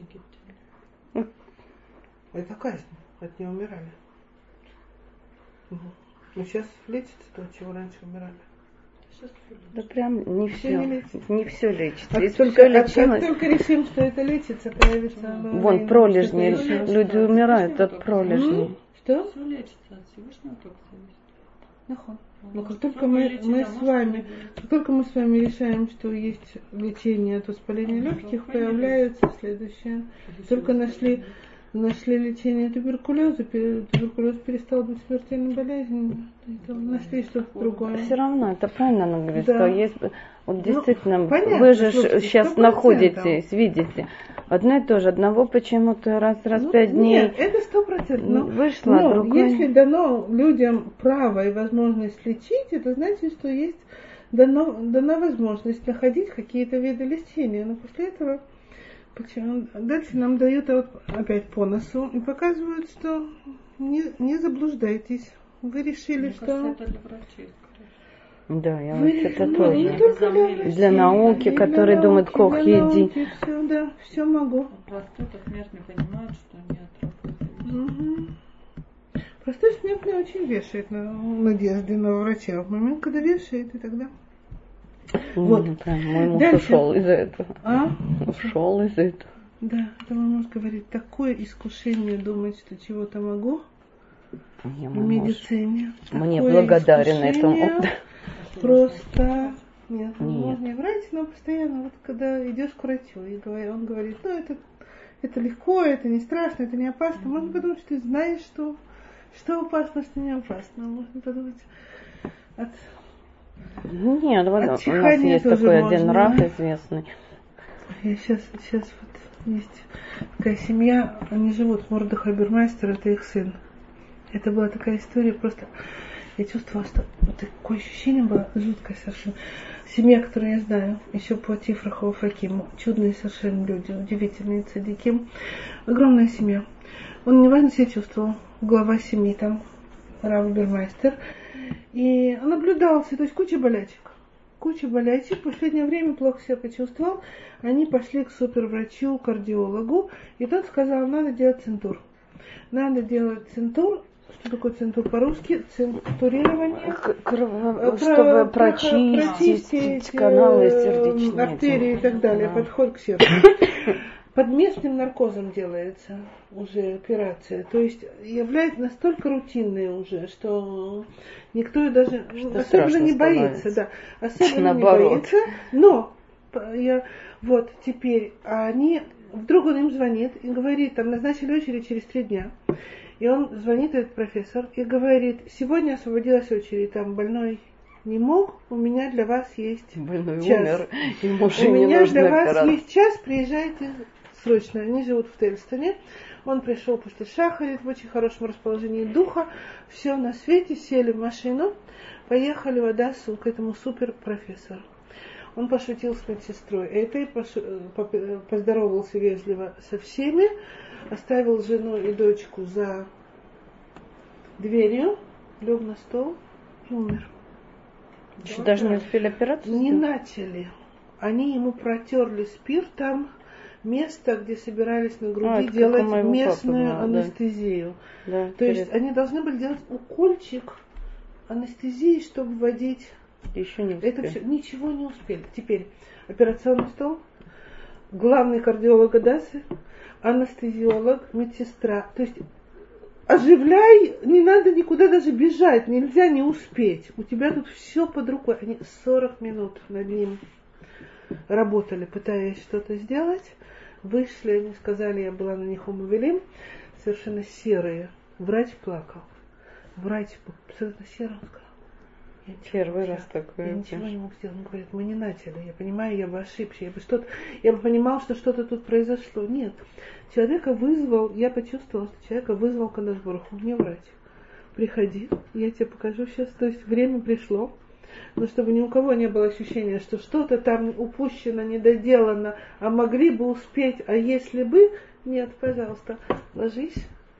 Это казнь, от нее умирали. Ну сейчас лечится то, чего раньше умирали. Да прям не все лечится. Как только решим, что это лечится, появится... Вон пролежни, люди умирают от пролежней. Что? Все лечится от Всевышнего только зависит. Но как только мы с вами решаем, что есть лечение от воспаления легких, появляется следующее. Только нашли лечение туберкулеза, туберкулез перестал быть смертельной болезнью, нашли что-то другое. Все равно, это правильно она говорит, да. что есть, вот действительно, понятно, вы же слушайте, сейчас находитесь, видите, одно и то же, одного почему-то раз 5 дней. Нет, это 100%. Вышло, но другое. Если дано людям право и возможность лечить, это значит, что есть дана возможность находить какие-то виды лечения. Но после этого дальше нам дают опять по носу и показывают, что не заблуждайтесь. Вы решили, что... Это для врачей, да, я вообще-то тоже. Для науки, которые думают, кох, еди. Все могу. Простой смертный понимает, что не отработает. Простой смертный очень вешает надежды на врача. В момент, когда вешает, и тогда... Вот. Мой муж ушел из-за этого. Ушел из-за этого. Да, это мой муж говорит, такое искушение думать, что чего-то могу в медицине. Мне благодарен этому. Просто нет, можно не врать, но постоянно, вот когда идешь к врачу, и он говорит, это легко, это не страшно, это не опасно. Можно подумать, что ты знаешь, что опасно, что не опасно. Можно подумать Нет, у нас есть такой один рак известный. Сейчас вот есть такая семья, они живут, Мордехай Бюрмайстер, это их сын. Это была такая история, просто я чувствовала, что вот такое ощущение было жуткое совершенно. Семья, которую я знаю, еще по Тифраху Факиму, чудные совершенно люди, удивительные цадики, огромная семья. Он неважно себя чувствовал, глава семьи там, Рав Бюрмайстер. И он наблюдался, то есть куча болячек. В последнее время плохо себя почувствовал. Они пошли к суперврачу, кардиологу, и тот сказал, надо делать центур. Что такое центур по-русски? Центурирование. Чтобы прочистить каналы сердечные. Артерии и так далее, подход к сердцу. Под местным наркозом делается уже операция. То есть является настолько рутинной уже, что никто даже особенно не боится. Да, особенно не боится. Но теперь вдруг он им звонит и говорит, там назначили очередь через 3 дня. И он звонит, этот профессор, и говорит, сегодня освободилась очередь, там больной не мог, у меня для вас есть больной час. Умер, у меня для вас есть час, приезжайте срочно. Они живут в Тельстоне. Он пришел после Шахарит в очень хорошем расположении духа. Все на свете, сели в машину, поехали в Адасу к этому суперпрофессору. Он пошутил с медсестрой этой, поздоровался вежливо со всеми, оставил жену и дочку за дверью, лег на стол и умер. Еще даже не успели операцию? Не начали. Они ему протерли спиртом место, где собирались на груди делать местную анестезию. Да, то есть они должны были делать укольчик анестезии, чтобы вводить. Еще не успели. Это все, ничего не успели. Теперь операционный стол, главный кардиолог Адасы, анестезиолог, медсестра. То есть оживляй, не надо никуда даже бежать, нельзя не успеть. У тебя тут все под рукой. Они 40 минут над ним работали, пытаясь что-то сделать. Вышли, они сказали, я была на них умовелим, совершенно серые. Врач плакал. Врач абсолютно серый, он сказал. Первый раз такое. Я ничего не мог сделать. Он говорит, мы не начали. Я понимаю, я бы ошибся. Я бы понимал, что что-то тут произошло. Нет. Человека вызвал, я почувствовала, что человека вызвал Кадош Барух Ху, не врач. Приходи, я тебе покажу сейчас. То есть время пришло. Но чтобы ни у кого не было ощущения, что что-то там упущено, недоделано, а могли бы успеть, а если бы, нет, пожалуйста, ложись.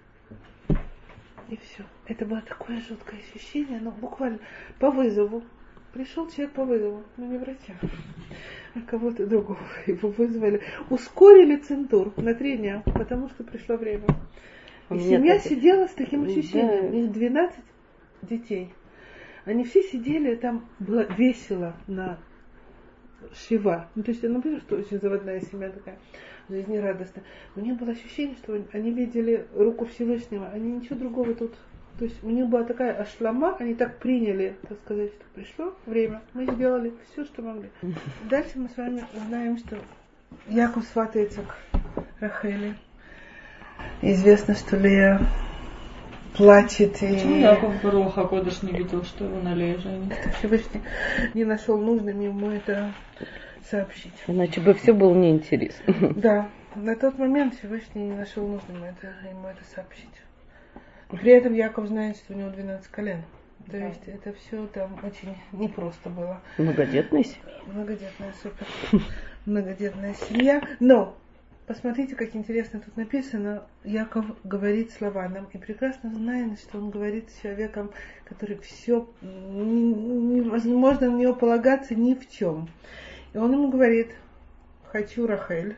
И все. Это было такое жуткое ощущение, но буквально по вызову. Пришел человек по вызову, но не врача, а кого-то другого. Его вызвали. Ускорили центур на 3 дня, потому что пришло время. И семья сидела с таким ощущением. Их 12 детей. Они все сидели, там было весело на Шива. Ну, то есть, я напомню, что очень заводная семья такая, жизнерадостная. Но у них было ощущение, что они видели руку Всевышнего, они ничего другого тут. То есть, у них была такая ашлама, они так приняли, так сказать, что пришло время, мы сделали все, что могли. Дальше мы с вами узнаем, что Яков сватается к Рахеле. Известно, что Лея плачет. Почему Яков Барух Акодыш не видел, что его на Лее женится? Всевышний не нашел нужным ему это сообщить. Иначе бы все было неинтересно. Да, на тот момент Всевышний не нашел нужным ему это сообщить. При этом Яков знает, что у него 12 колен. То есть это все там очень непросто было. Многодетная семья. Многодетная, супер. Многодетная семья. Но посмотрите, как интересно тут написано. Яков говорит с Лаваном и прекрасно знает, что он говорит с человеком, который все невозможно на него полагаться ни в чем. И он ему говорит: хочу Рахель.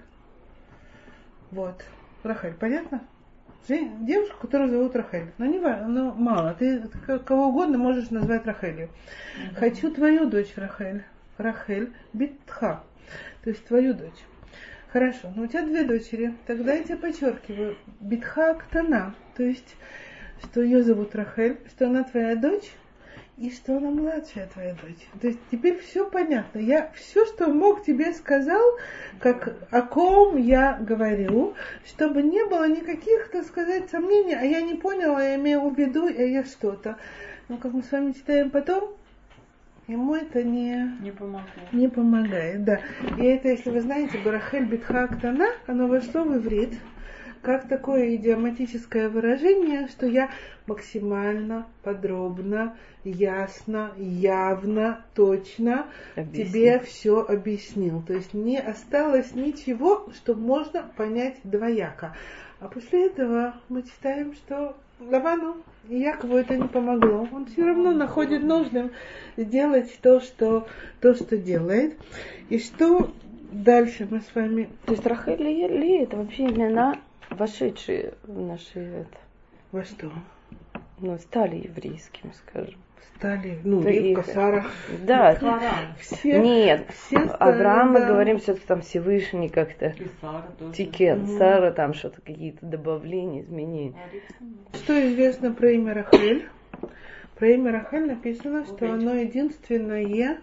Вот. Рахель, понятно? Девушку, которую зовут Рахель. Но мало. Ты кого угодно можешь назвать Рахелью. Хочу твою дочь Рахель. Рахель Битха. То есть твою дочь. Хорошо, но у тебя 2 дочери. Тогда я тебе подчеркиваю. Битха Актана. То есть, что ее зовут Рахель, что она твоя дочь, и что она младшая твоя дочь. То есть теперь все понятно. Я все, что мог, тебе сказал, как о ком я говорю, чтобы не было никаких, так сказать, сомнений, а я не поняла, я имею в виду, а я что-то. Но как мы с вами читаем потом, ему это не помогает. Да. И это, если вы знаете, Барахель Битха Актана, оно вошло в иврит как такое идиоматическое выражение, что я максимально подробно, ясно, явно, точно тебе все объяснил. То есть не осталось ничего, что можно понять двояко. А после этого мы читаем, что Лавану и Якову это не помогло. Он все равно находит нужным сделать то, что делает. И что дальше мы с вами... То есть Рахель и Лея это вообще имена, вошедшие в наши... Во что? Стали еврейскими, скажем. Стали, Ривка, Сара. Да. Все, нет, все Авраам, мы да. говорим, все-таки там Всевышний как-то. Тикен, Сара, там что-то, какие-то добавления, изменения. Что известно про имя Рахель? Про имя Рахель написано, что оно единственное,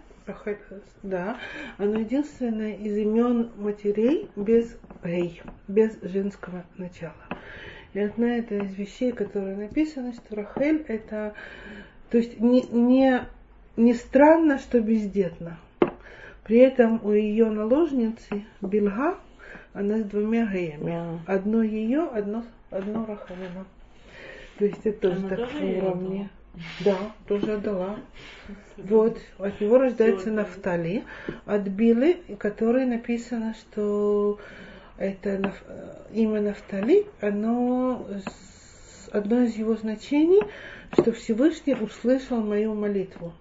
оно единственное из имен матерей без гей, без женского начала. И одна из вещей, которые написаны, что Рахель это, то есть не странно, что бездетна. При этом у ее наложницы Бильга, она с 2 геями. Одно ее, одно Рахелина. То есть это тоже так уровне. Да, тоже отдала. Вот, от него рождается Нафтали, от Билы, которой написано, что это имя Нафтали, одно из его значений, что Всевышний услышал мою молитву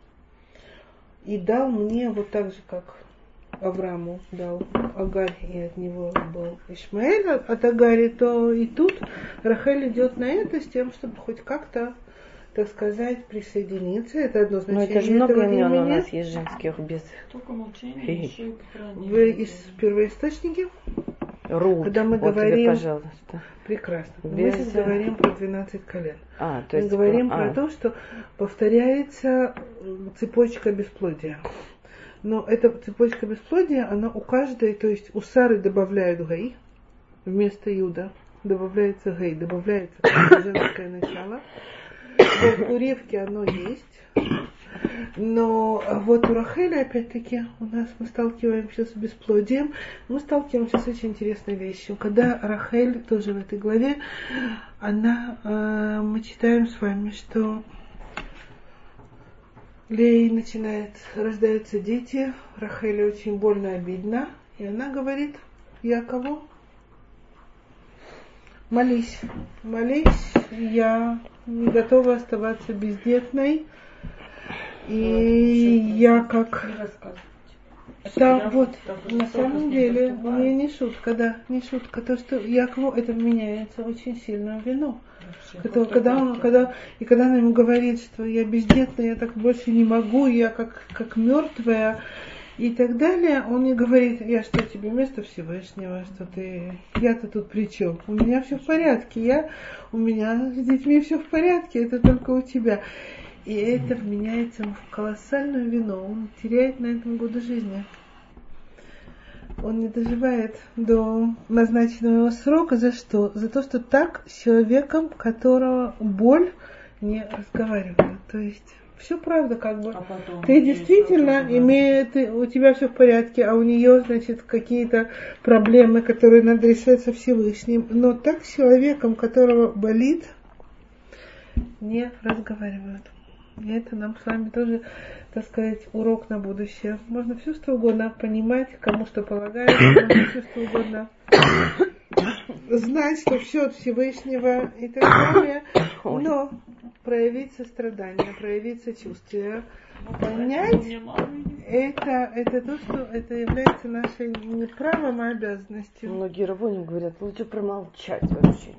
и дал мне вот так же, как Аврааму дал Агарь, и от него был Ишмаэль от Агари, то и тут Рахель идет на это с тем, чтобы хоть как-то, так сказать, присоединиться. Это одно значение. Но это же много имен у нас есть женских без... Только молчание, еще и из первоисточники. Рут, когда мы вот говорим, тебе, пожалуйста. Прекрасно. Без... Мы сейчас говорим про 12 колен. То есть мы говорим про то, что повторяется цепочка бесплодия. Но эта цепочка бесплодия, она у каждой, то есть у Сары добавляют гей, вместо Юда добавляется гей, добавляется женское начало. Вот у Ривки оно есть. Но вот у Рахели, опять-таки, у нас мы сталкиваемся с бесплодием, мы сталкиваемся с очень интересной вещью. Когда Рахель, тоже в этой главе, мы читаем с вами, что Лей рождаются дети, Рахеле очень больно, обидно, и она говорит Якову: молись, я не готова оставаться бездетной. И я как... Да, вот, на самом деле, не шутка, да, не шутка. То, что Якову это меняется очень сильно в вину. Когда она ему говорит, что я бездетная, я так больше не могу, я как мертвая и так далее, он мне говорит, я что, тебе вместо Всевышнего, что я-то тут при чем? У меня все в порядке, у меня с детьми все в порядке, это только у тебя. И это вменяется ему в колоссальную вину. Он теряет на этом годы жизни. Он не доживает до назначенного срока. За что? За то, что так с человеком, которого боль не разговаривает. То есть все правда как бы. Ты действительно у тебя все в порядке, а у нее, значит, какие-то проблемы, которые надо решать со Всевышним. Но так с человеком, которого болит, не разговаривают. И это нам с вами тоже, так сказать, урок на будущее. Можно все что угодно понимать, кому что полагается, можно все что угодно знать, что все от Всевышнего и так далее. Но проявить сострадание, проявить сочувствие, понять, это то, что это является нашей не правом, а обязанностью. Многие раввины говорят, лучше промолчать вообще.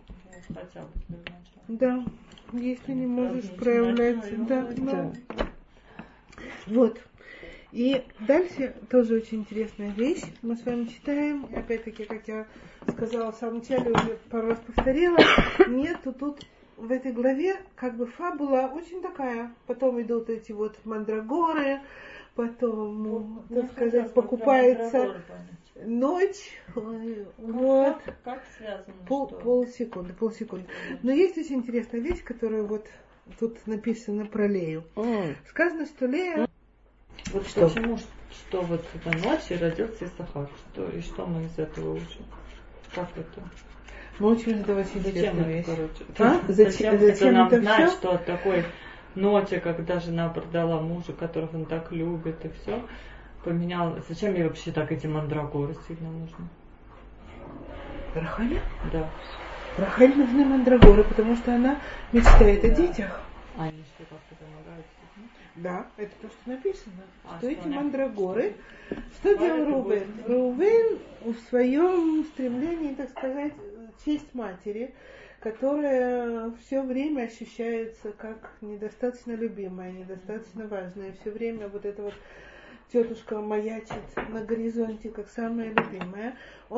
Да. Если не можешь проявлять, да. Вот. И дальше тоже очень интересная вещь. Мы с вами читаем, и опять-таки, как я сказала в самом начале, уже пару раз повторила, нету тут в этой главе как бы фабула очень такая. Потом идут эти вот мандрагоры, потом, так сказать, покупается ночь. Вот. Как связано? Полсекунды. Но есть очень интересная вещь, которая вот тут написана про Лею. Сказано, что Лея... Вот почему, что вот эта ночь и родился Исахар? Что мы из этого учим? Как это? Мы учим из этого очень интересную вещь. Зачем нам знать, что от такой ночи, когда жена продала мужа, которых он так любит, и все, поменял. Зачем ей вообще так эти мандрагоры сильно нужны? Рахаль? Да. Рахаль нужны мандрагоры, потому что она мечтает о детях. А они что, как-то помогают? Да, это то, что написано. Что эти мандрагоры... Что делал Рувен? Рувен в своем стремлении, так сказать, честь матери, которая все время ощущается как недостаточно любимая, недостаточно важная. Все время вот эта вот тетушка маячит на горизонте, как самая любимая.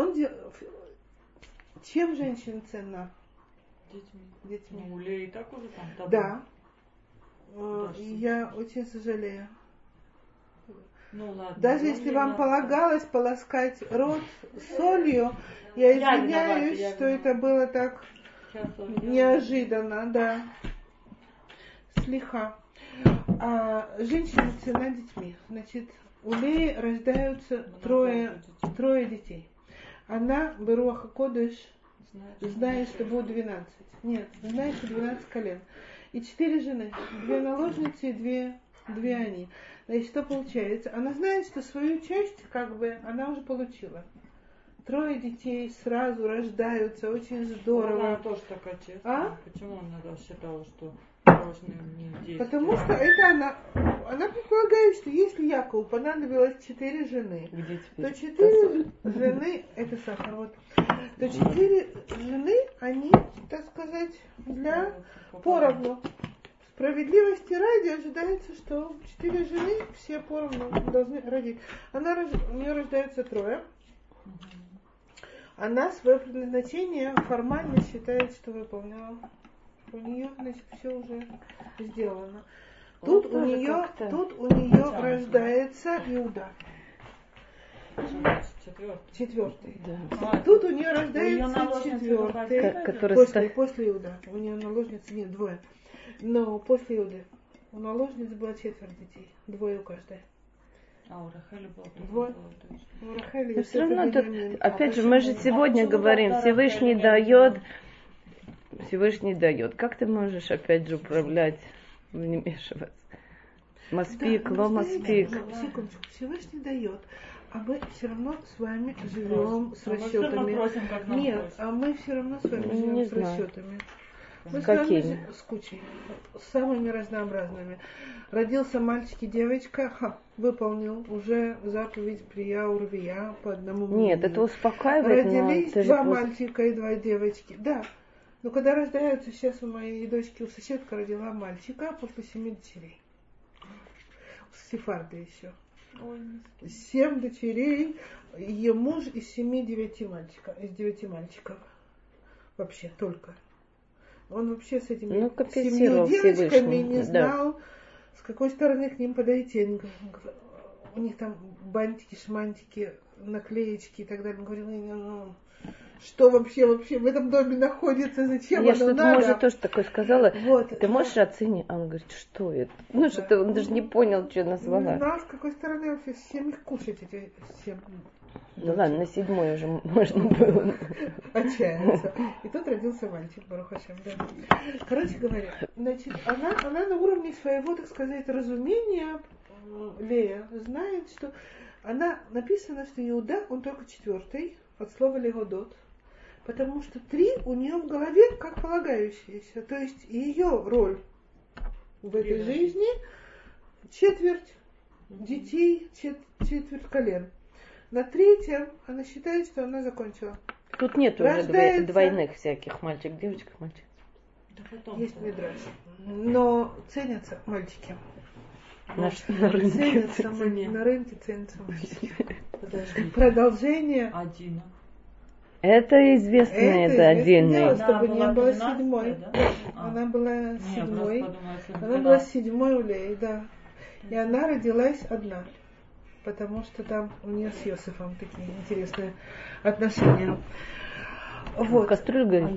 Чем женщина ценна? Детьми. У Леи так уже там табу. Да. И я очень сожалею. Ну ладно. Даже если вам полагалось полоскать рот солью, я извиняюсь, что это было так неожиданно, да. Слиха. А женщина ценна детьми. Значит, у Леи рождаются трое детей. Она, Беруаха Кодеш, знает, что будет 12. Нет, знает, что 12 колен. И 4 жены. 2 наложницы и 2 они. Значит, что получается? Она знает, что свою часть, как бы, она уже получила. 3 детей сразу рождаются, очень здорово. Она тоже такая честная. А? Почему она считала, что должны не действовать? Потому что это она предполагает, что если Якову понадобилось 4 жены, то 4 жены, это сахар, вот, то 4 жены, они, так сказать, для поровну. Справедливости ради ожидается, что 4 жены все поровну должны родить. У нее рождается 3. Она свое предназначение формально считает, что выполнила. У нее, значит, все уже сделано. Тут у нее рождается Иуда. 4. Да. Тут у нее рождается 4. После Иуда. У нее наложниц нет 2. Но после Иуды у наложниц было 4 детей. 2 у каждой. А у Рахели было 2. У Рахели. Но все равно тут, опять же, мы же сегодня говорим, Всевышний дает. Как ты можешь, опять же, управлять, не вмешиваться? Маспик, да, маспик. Секундочку, Всевышний дает. А мы все равно с вами живем с расчетами. Просим, нет, а мы все равно с вами живем с расчетами. Мы с кучей, с самыми разнообразными. Родился мальчик и девочка, выполнил уже заповедь Прия Урвия по одному мнению. Нет, это успокаивает. Родились два мальчика и две девочки. Да. Но когда рождаются, сейчас у моей дочки, у соседка родила мальчика после 7 дочерей. С сефарды еще. 7 дочерей, ее муж из 9 мальчиков. Вообще только. Он вообще с этими 7 девочками не знал, с какой стороны к ним подойти. У них там бантики, шмантики, наклеечки и так далее. Он говорил, что вообще в этом доме находится, зачем я оно надо? Я что-то тоже такое сказала. Вот. Ты можешь оценить? А он говорит, что это? Ну, что-то он даже не понял, что назвала. Не знал, с какой стороны вообще всем их кушать, эти 7. Ну ладно, на 7 уже можно было. Отчаялся. И тут родился мальчик, Барух Ашем, да. Короче говоря, значит, она на уровне своего, так сказать, разумения, Лея, знает, что написано, что Иуда, он только 4 от слова легодот, потому что 3 у нее в голове как полагающиеся. То есть ее роль в этой жизни четверть детей, четверть колен. На 3-м она считает, что она закончила. Тут нет уже двойных всяких мальчик, девочка, мальчик. Да, есть мидраш. Но ценятся мальчики. На рынке ценятся мальчики. Подожди. Продолжение. Один. Это известно, это отдельный. Чтобы не было 7. Да? Она была 7. Она была 7 у Леи, да. И она родилась одна. Потому что там у нее с Йосифом такие интересные отношения. Вот. Кастрюль горит.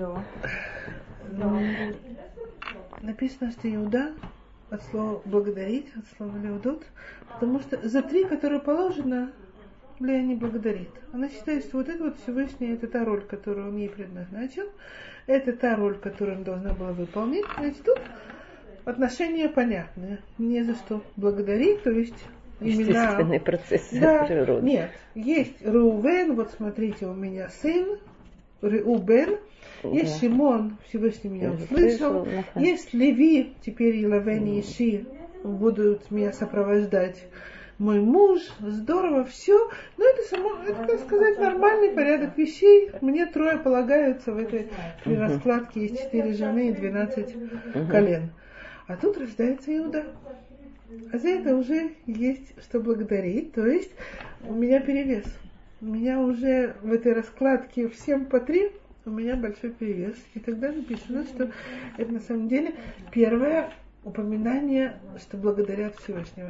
Написано, что Иуда от слова благодарить, от слова леудот, потому что за 3, которые положено, Лея не благодарит. Она считает, что вот это вот Всевышний, это та роль, которую он ей предназначил, это та роль, которую он должна была выполнить. Значит, тут отношения понятны. Не за что благодарить, то есть естественный процесс природы. Нет, есть Реувен, вот смотрите, у меня сын, Реубен, есть Шимон, Всевышний меня услышал, есть Леви, теперь Елавен и Иши будут меня сопровождать, мой муж, здорово, все, но это, так сказать, нормальный порядок вещей, мне 3 полагаются в этой при раскладке, есть 4 жены и 12 колен. А тут рождается Иуда. А за это уже есть что благодарить. То есть у меня перевес. У меня уже в этой раскладке всем по 3, у меня большой перевес. И тогда написано, что это на самом деле первое упоминание, что благодарят Всевышнего.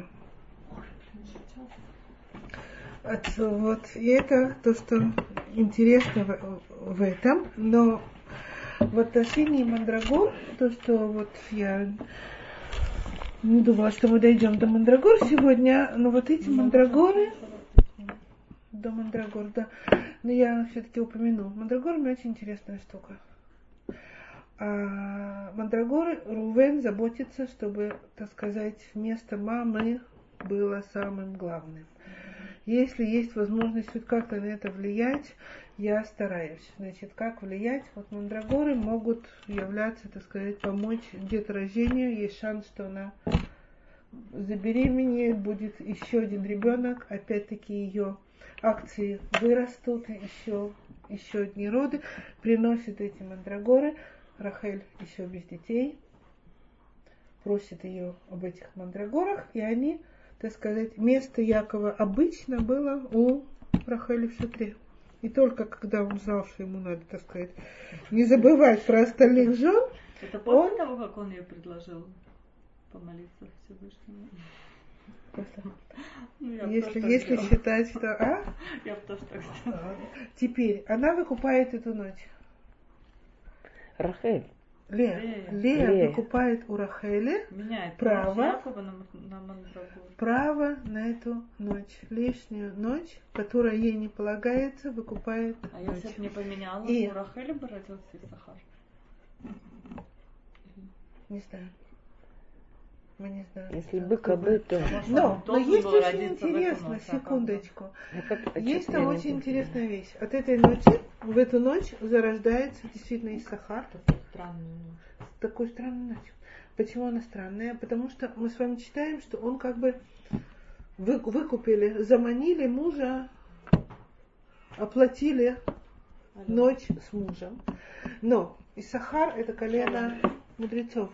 Вот. И это то, что интересно в этом. Но в отношении мандрагор, то, что вот я не думала, что мы дойдем до мандрагор сегодня, но вот эти мандрагоры, до мандрагор, да, но я все-таки упомяну. Мандрагорами очень интересная штука. А мандрагоры, Рувен заботится, чтобы, так сказать, место мамы было самым главным. Если есть возможность хоть как-то на это влиять, я стараюсь. Значит, как влиять? Вот мандрагоры могут являться, так сказать, помочь деторождению. Есть шанс, что она забеременеет, будет еще один ребенок. Опять-таки ее акции вырастут, еще одни роды. Приносят эти мандрагоры. Рахель еще без детей. Просит ее об этих мандрагорах. И они, так сказать, место Якова обычно было у Рахели в шатре. И только когда он знал, что ему надо, так сказать, не забывать про остальных жен. Это после того, как он ей предложил помолиться Всевышнему? Если считать, что... Я бы тоже так сделала. Теперь, она выкупает эту ночь. Рахель. Лея выкупает у Рахели право на эту ночь. Лишнюю ночь, которая ей не полагается, выкупает. А если бы не поменяла, у Рахели бы родился Исахар? Не знаю. Мы не знаем. Если бы кобы, то... Но есть очень интересно, секундочку. Есть там очень интересная вещь. От этой ночи, в эту ночь зарождается действительно Исахар. такую странную ночь. Почему она странная? Потому что мы с вами читаем, что он как бы выкупили, заманили мужа, оплатили ночь с мужем. Но Иссахар — это колено мудрецов.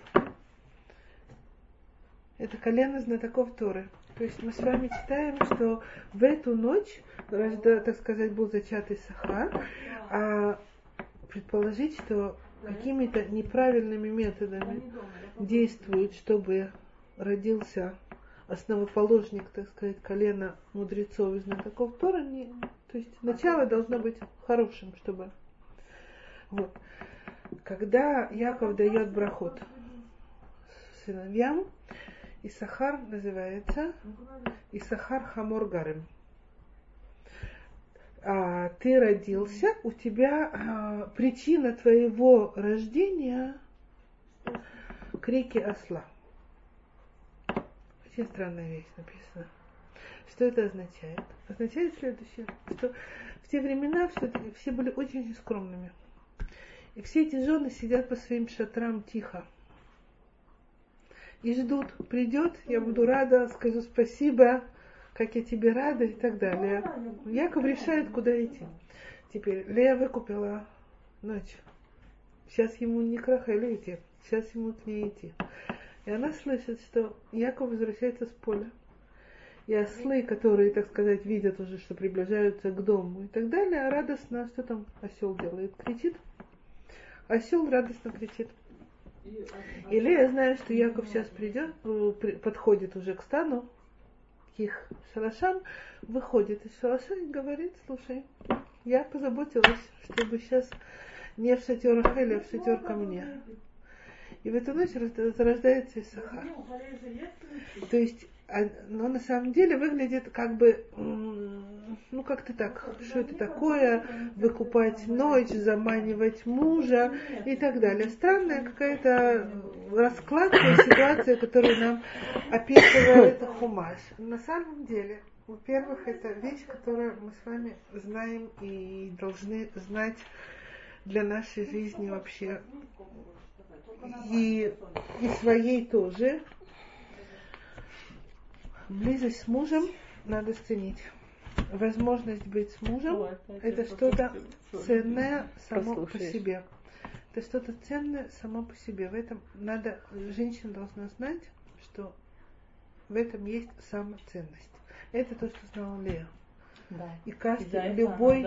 Это колено знатоков Торы. То есть мы с вами читаем, что в эту ночь, так сказать, был зачат Иссахар, а предположить, что какими-то неправильными методами действуют, чтобы родился основоположник, так сказать, колена мудрецов и знатоков Торы, то есть начало должно быть хорошим, чтобы... Вот. Когда Яков дает брахот сыновьям, Иссахар называется Иссахар Хамор Гарем. Ты родился, у тебя причина твоего рождения крики осла. Очень странная вещь написана. Что это означает? Означает следующее, что в те времена все были очень скромными. И все эти жены сидят по своим шатрам тихо. И ждут, придет, я буду рада, скажу спасибо, как я тебе рада и так далее. Яков решает, куда идти. Теперь Лея выкупила ночь. Сейчас ему не к Рахелю идти, сейчас ему к ней идти. И она слышит, что Яков возвращается с поля. И ослы, которые, так сказать, видят уже, что приближаются к дому и так далее, радостно, что там осел делает? Кричит. Осел радостно кричит. И Лея, зная, что Яков сейчас придет, подходит уже к стану, к их шалашам, выходит из шалаша и говорит: слушай, я позаботилась, чтобы сейчас не в шатер Рахеля, а в шатер ко мне. И в эту ночь зарождается Иссахар. То есть, но на самом деле выглядит как бы, как-то так, что это такое, выкупать ночь, заманивать мужа и так далее. Странная какая-то раскладка и ситуация, которую нам описывает Хумаш. На самом деле, во-первых, это вещь, которую мы с вами знаем и должны знать для нашей жизни вообще. И своей тоже. Близость с мужем надо ценить. Возможность быть с мужем — это что-то ценное само по себе. Это что-то ценное само по себе. В этом женщина должна знать, что в этом есть самоценность. Это то, что знала Лея. Да. И каждый, любой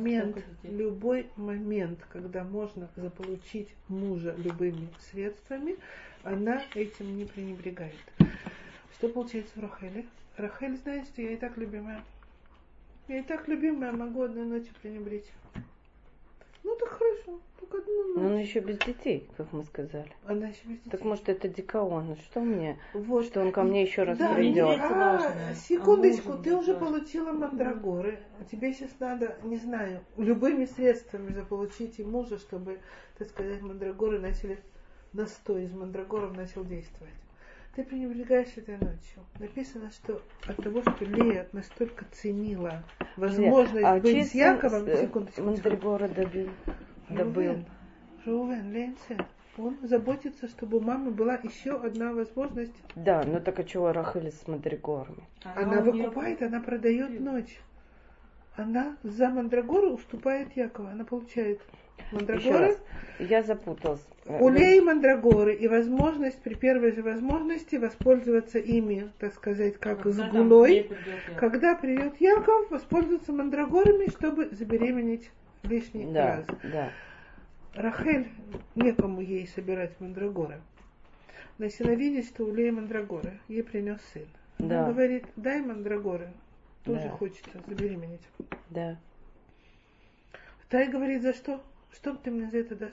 момент, когда можно заполучить мужа любыми средствами, она этим не пренебрегает. Что получается у Рахели? Рахель знает, что я и так любимая. Я и так любимая, могу одной ночью пренебречь. Ну так хорошо, только одну ночь. Но она еще без детей, как мы сказали. Она еще без детей. Так может это дикаон? Что мне? Вот. Что он ко мне еще раз придет? Секундочку, ты уже получила мандрагоры. А тебе сейчас надо, не знаю, любыми средствами заполучить и мужа, чтобы, так сказать, мандрагоры начали, настой из мандрагоров начал действовать. Ты пренебрегаешь этой ночью. Написано, что от того, что Лея настолько ценила возможность быть с Яковом, секундочку. Мандрагора добыл. Рувен, Ленце. Он заботится, чтобы у мамы была еще одна возможность. Да, но так а чего Рахель с мандрагорами? Она выкупает, она продает ночь. Она за мандрагоры уступает Якова. Она получает мандрагоры. Я запуталась. У Леи мандрагоры и возможность при первой же возможности воспользоваться ими, так сказать, как с гулой. Когда придет Яков, воспользоваться мандрагорами, чтобы забеременеть лишний раз. Да. Рахель, некому ей собирать мандрагоры. Значит, она видит, что у Леи мандрагоры. Ей принес сын. Она говорит: дай мандрагоры. Тоже хочется забеременеть. Да. Та ей говорит: за что? Что ты мне за это дашь?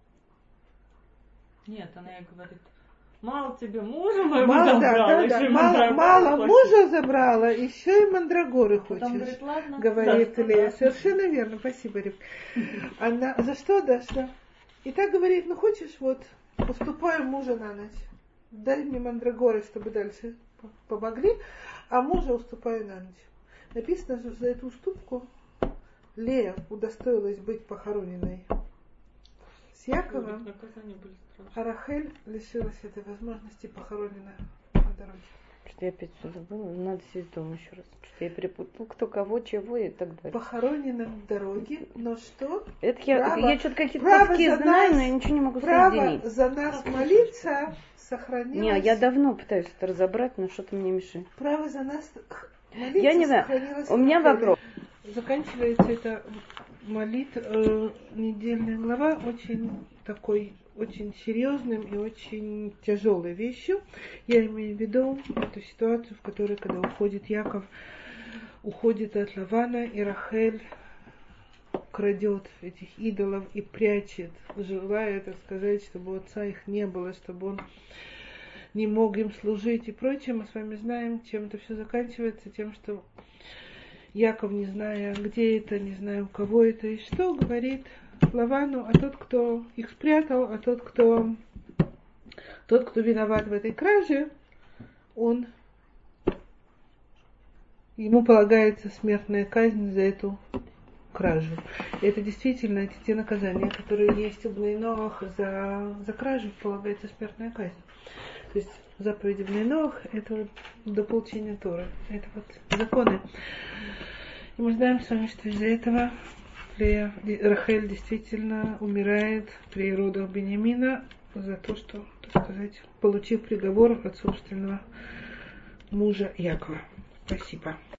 Нет, она ей говорит: мало тебе мужа моего забрала, еще и мандрагоры мало мужа забрала, еще и мандрагоры хочешь. Говорит: ладно, говорит Лея. Совершенно верно, спасибо, Рив. Она: за что дашь? И так говорит: ну хочешь, вот, уступаю мужа на ночь. Дай мне мандрагоры, чтобы дальше помогли, а мужа уступаю на ночь. Написано, что за эту уступку Лея удостоилась быть похороненной с Яковом, а Рахель лишилась этой возможности, похоронена на дороге. Что я опять все забыла, надо сесть дома еще раз. Что я перепутала, кто кого, чего и так далее. Похоронена в дороге, но что? Это я что-то какие-то куски знаю, но я ничего не могу соединить. Право за нас молиться сохранилось. Не, я давно пытаюсь это разобрать, но что-то мне мешает. Право за нас молиться я не знаю. У меня вопрос. Заканчивается эта недельная глава очень серьезным и очень тяжелой вещью. Я имею в виду эту ситуацию, в которой, когда уходит Яков, уходит от Лавана, и Рахель крадет этих идолов и прячет, желая, так сказать, чтобы у отца их не было, чтобы он не мог им служить и прочее. Мы с вами знаем, чем это все заканчивается, тем, что Яков, не зная, где это, не зная, у кого это и что, говорит Лавану, а тот, кто их спрятал, а тот, кто виноват в этой краже, ему полагается смертная казнь за эту кражу. И это действительно те наказания, которые есть у Бней Ноах за кражу, полагается смертная казнь. То есть заповеди Бней Ноах — это до получения Торы. Это законы. И мы знаем с вами, что из-за этого Рахель действительно умирает при родах Беньямина за то, что, так сказать, получив приговор от собственного мужа Якова. Спасибо.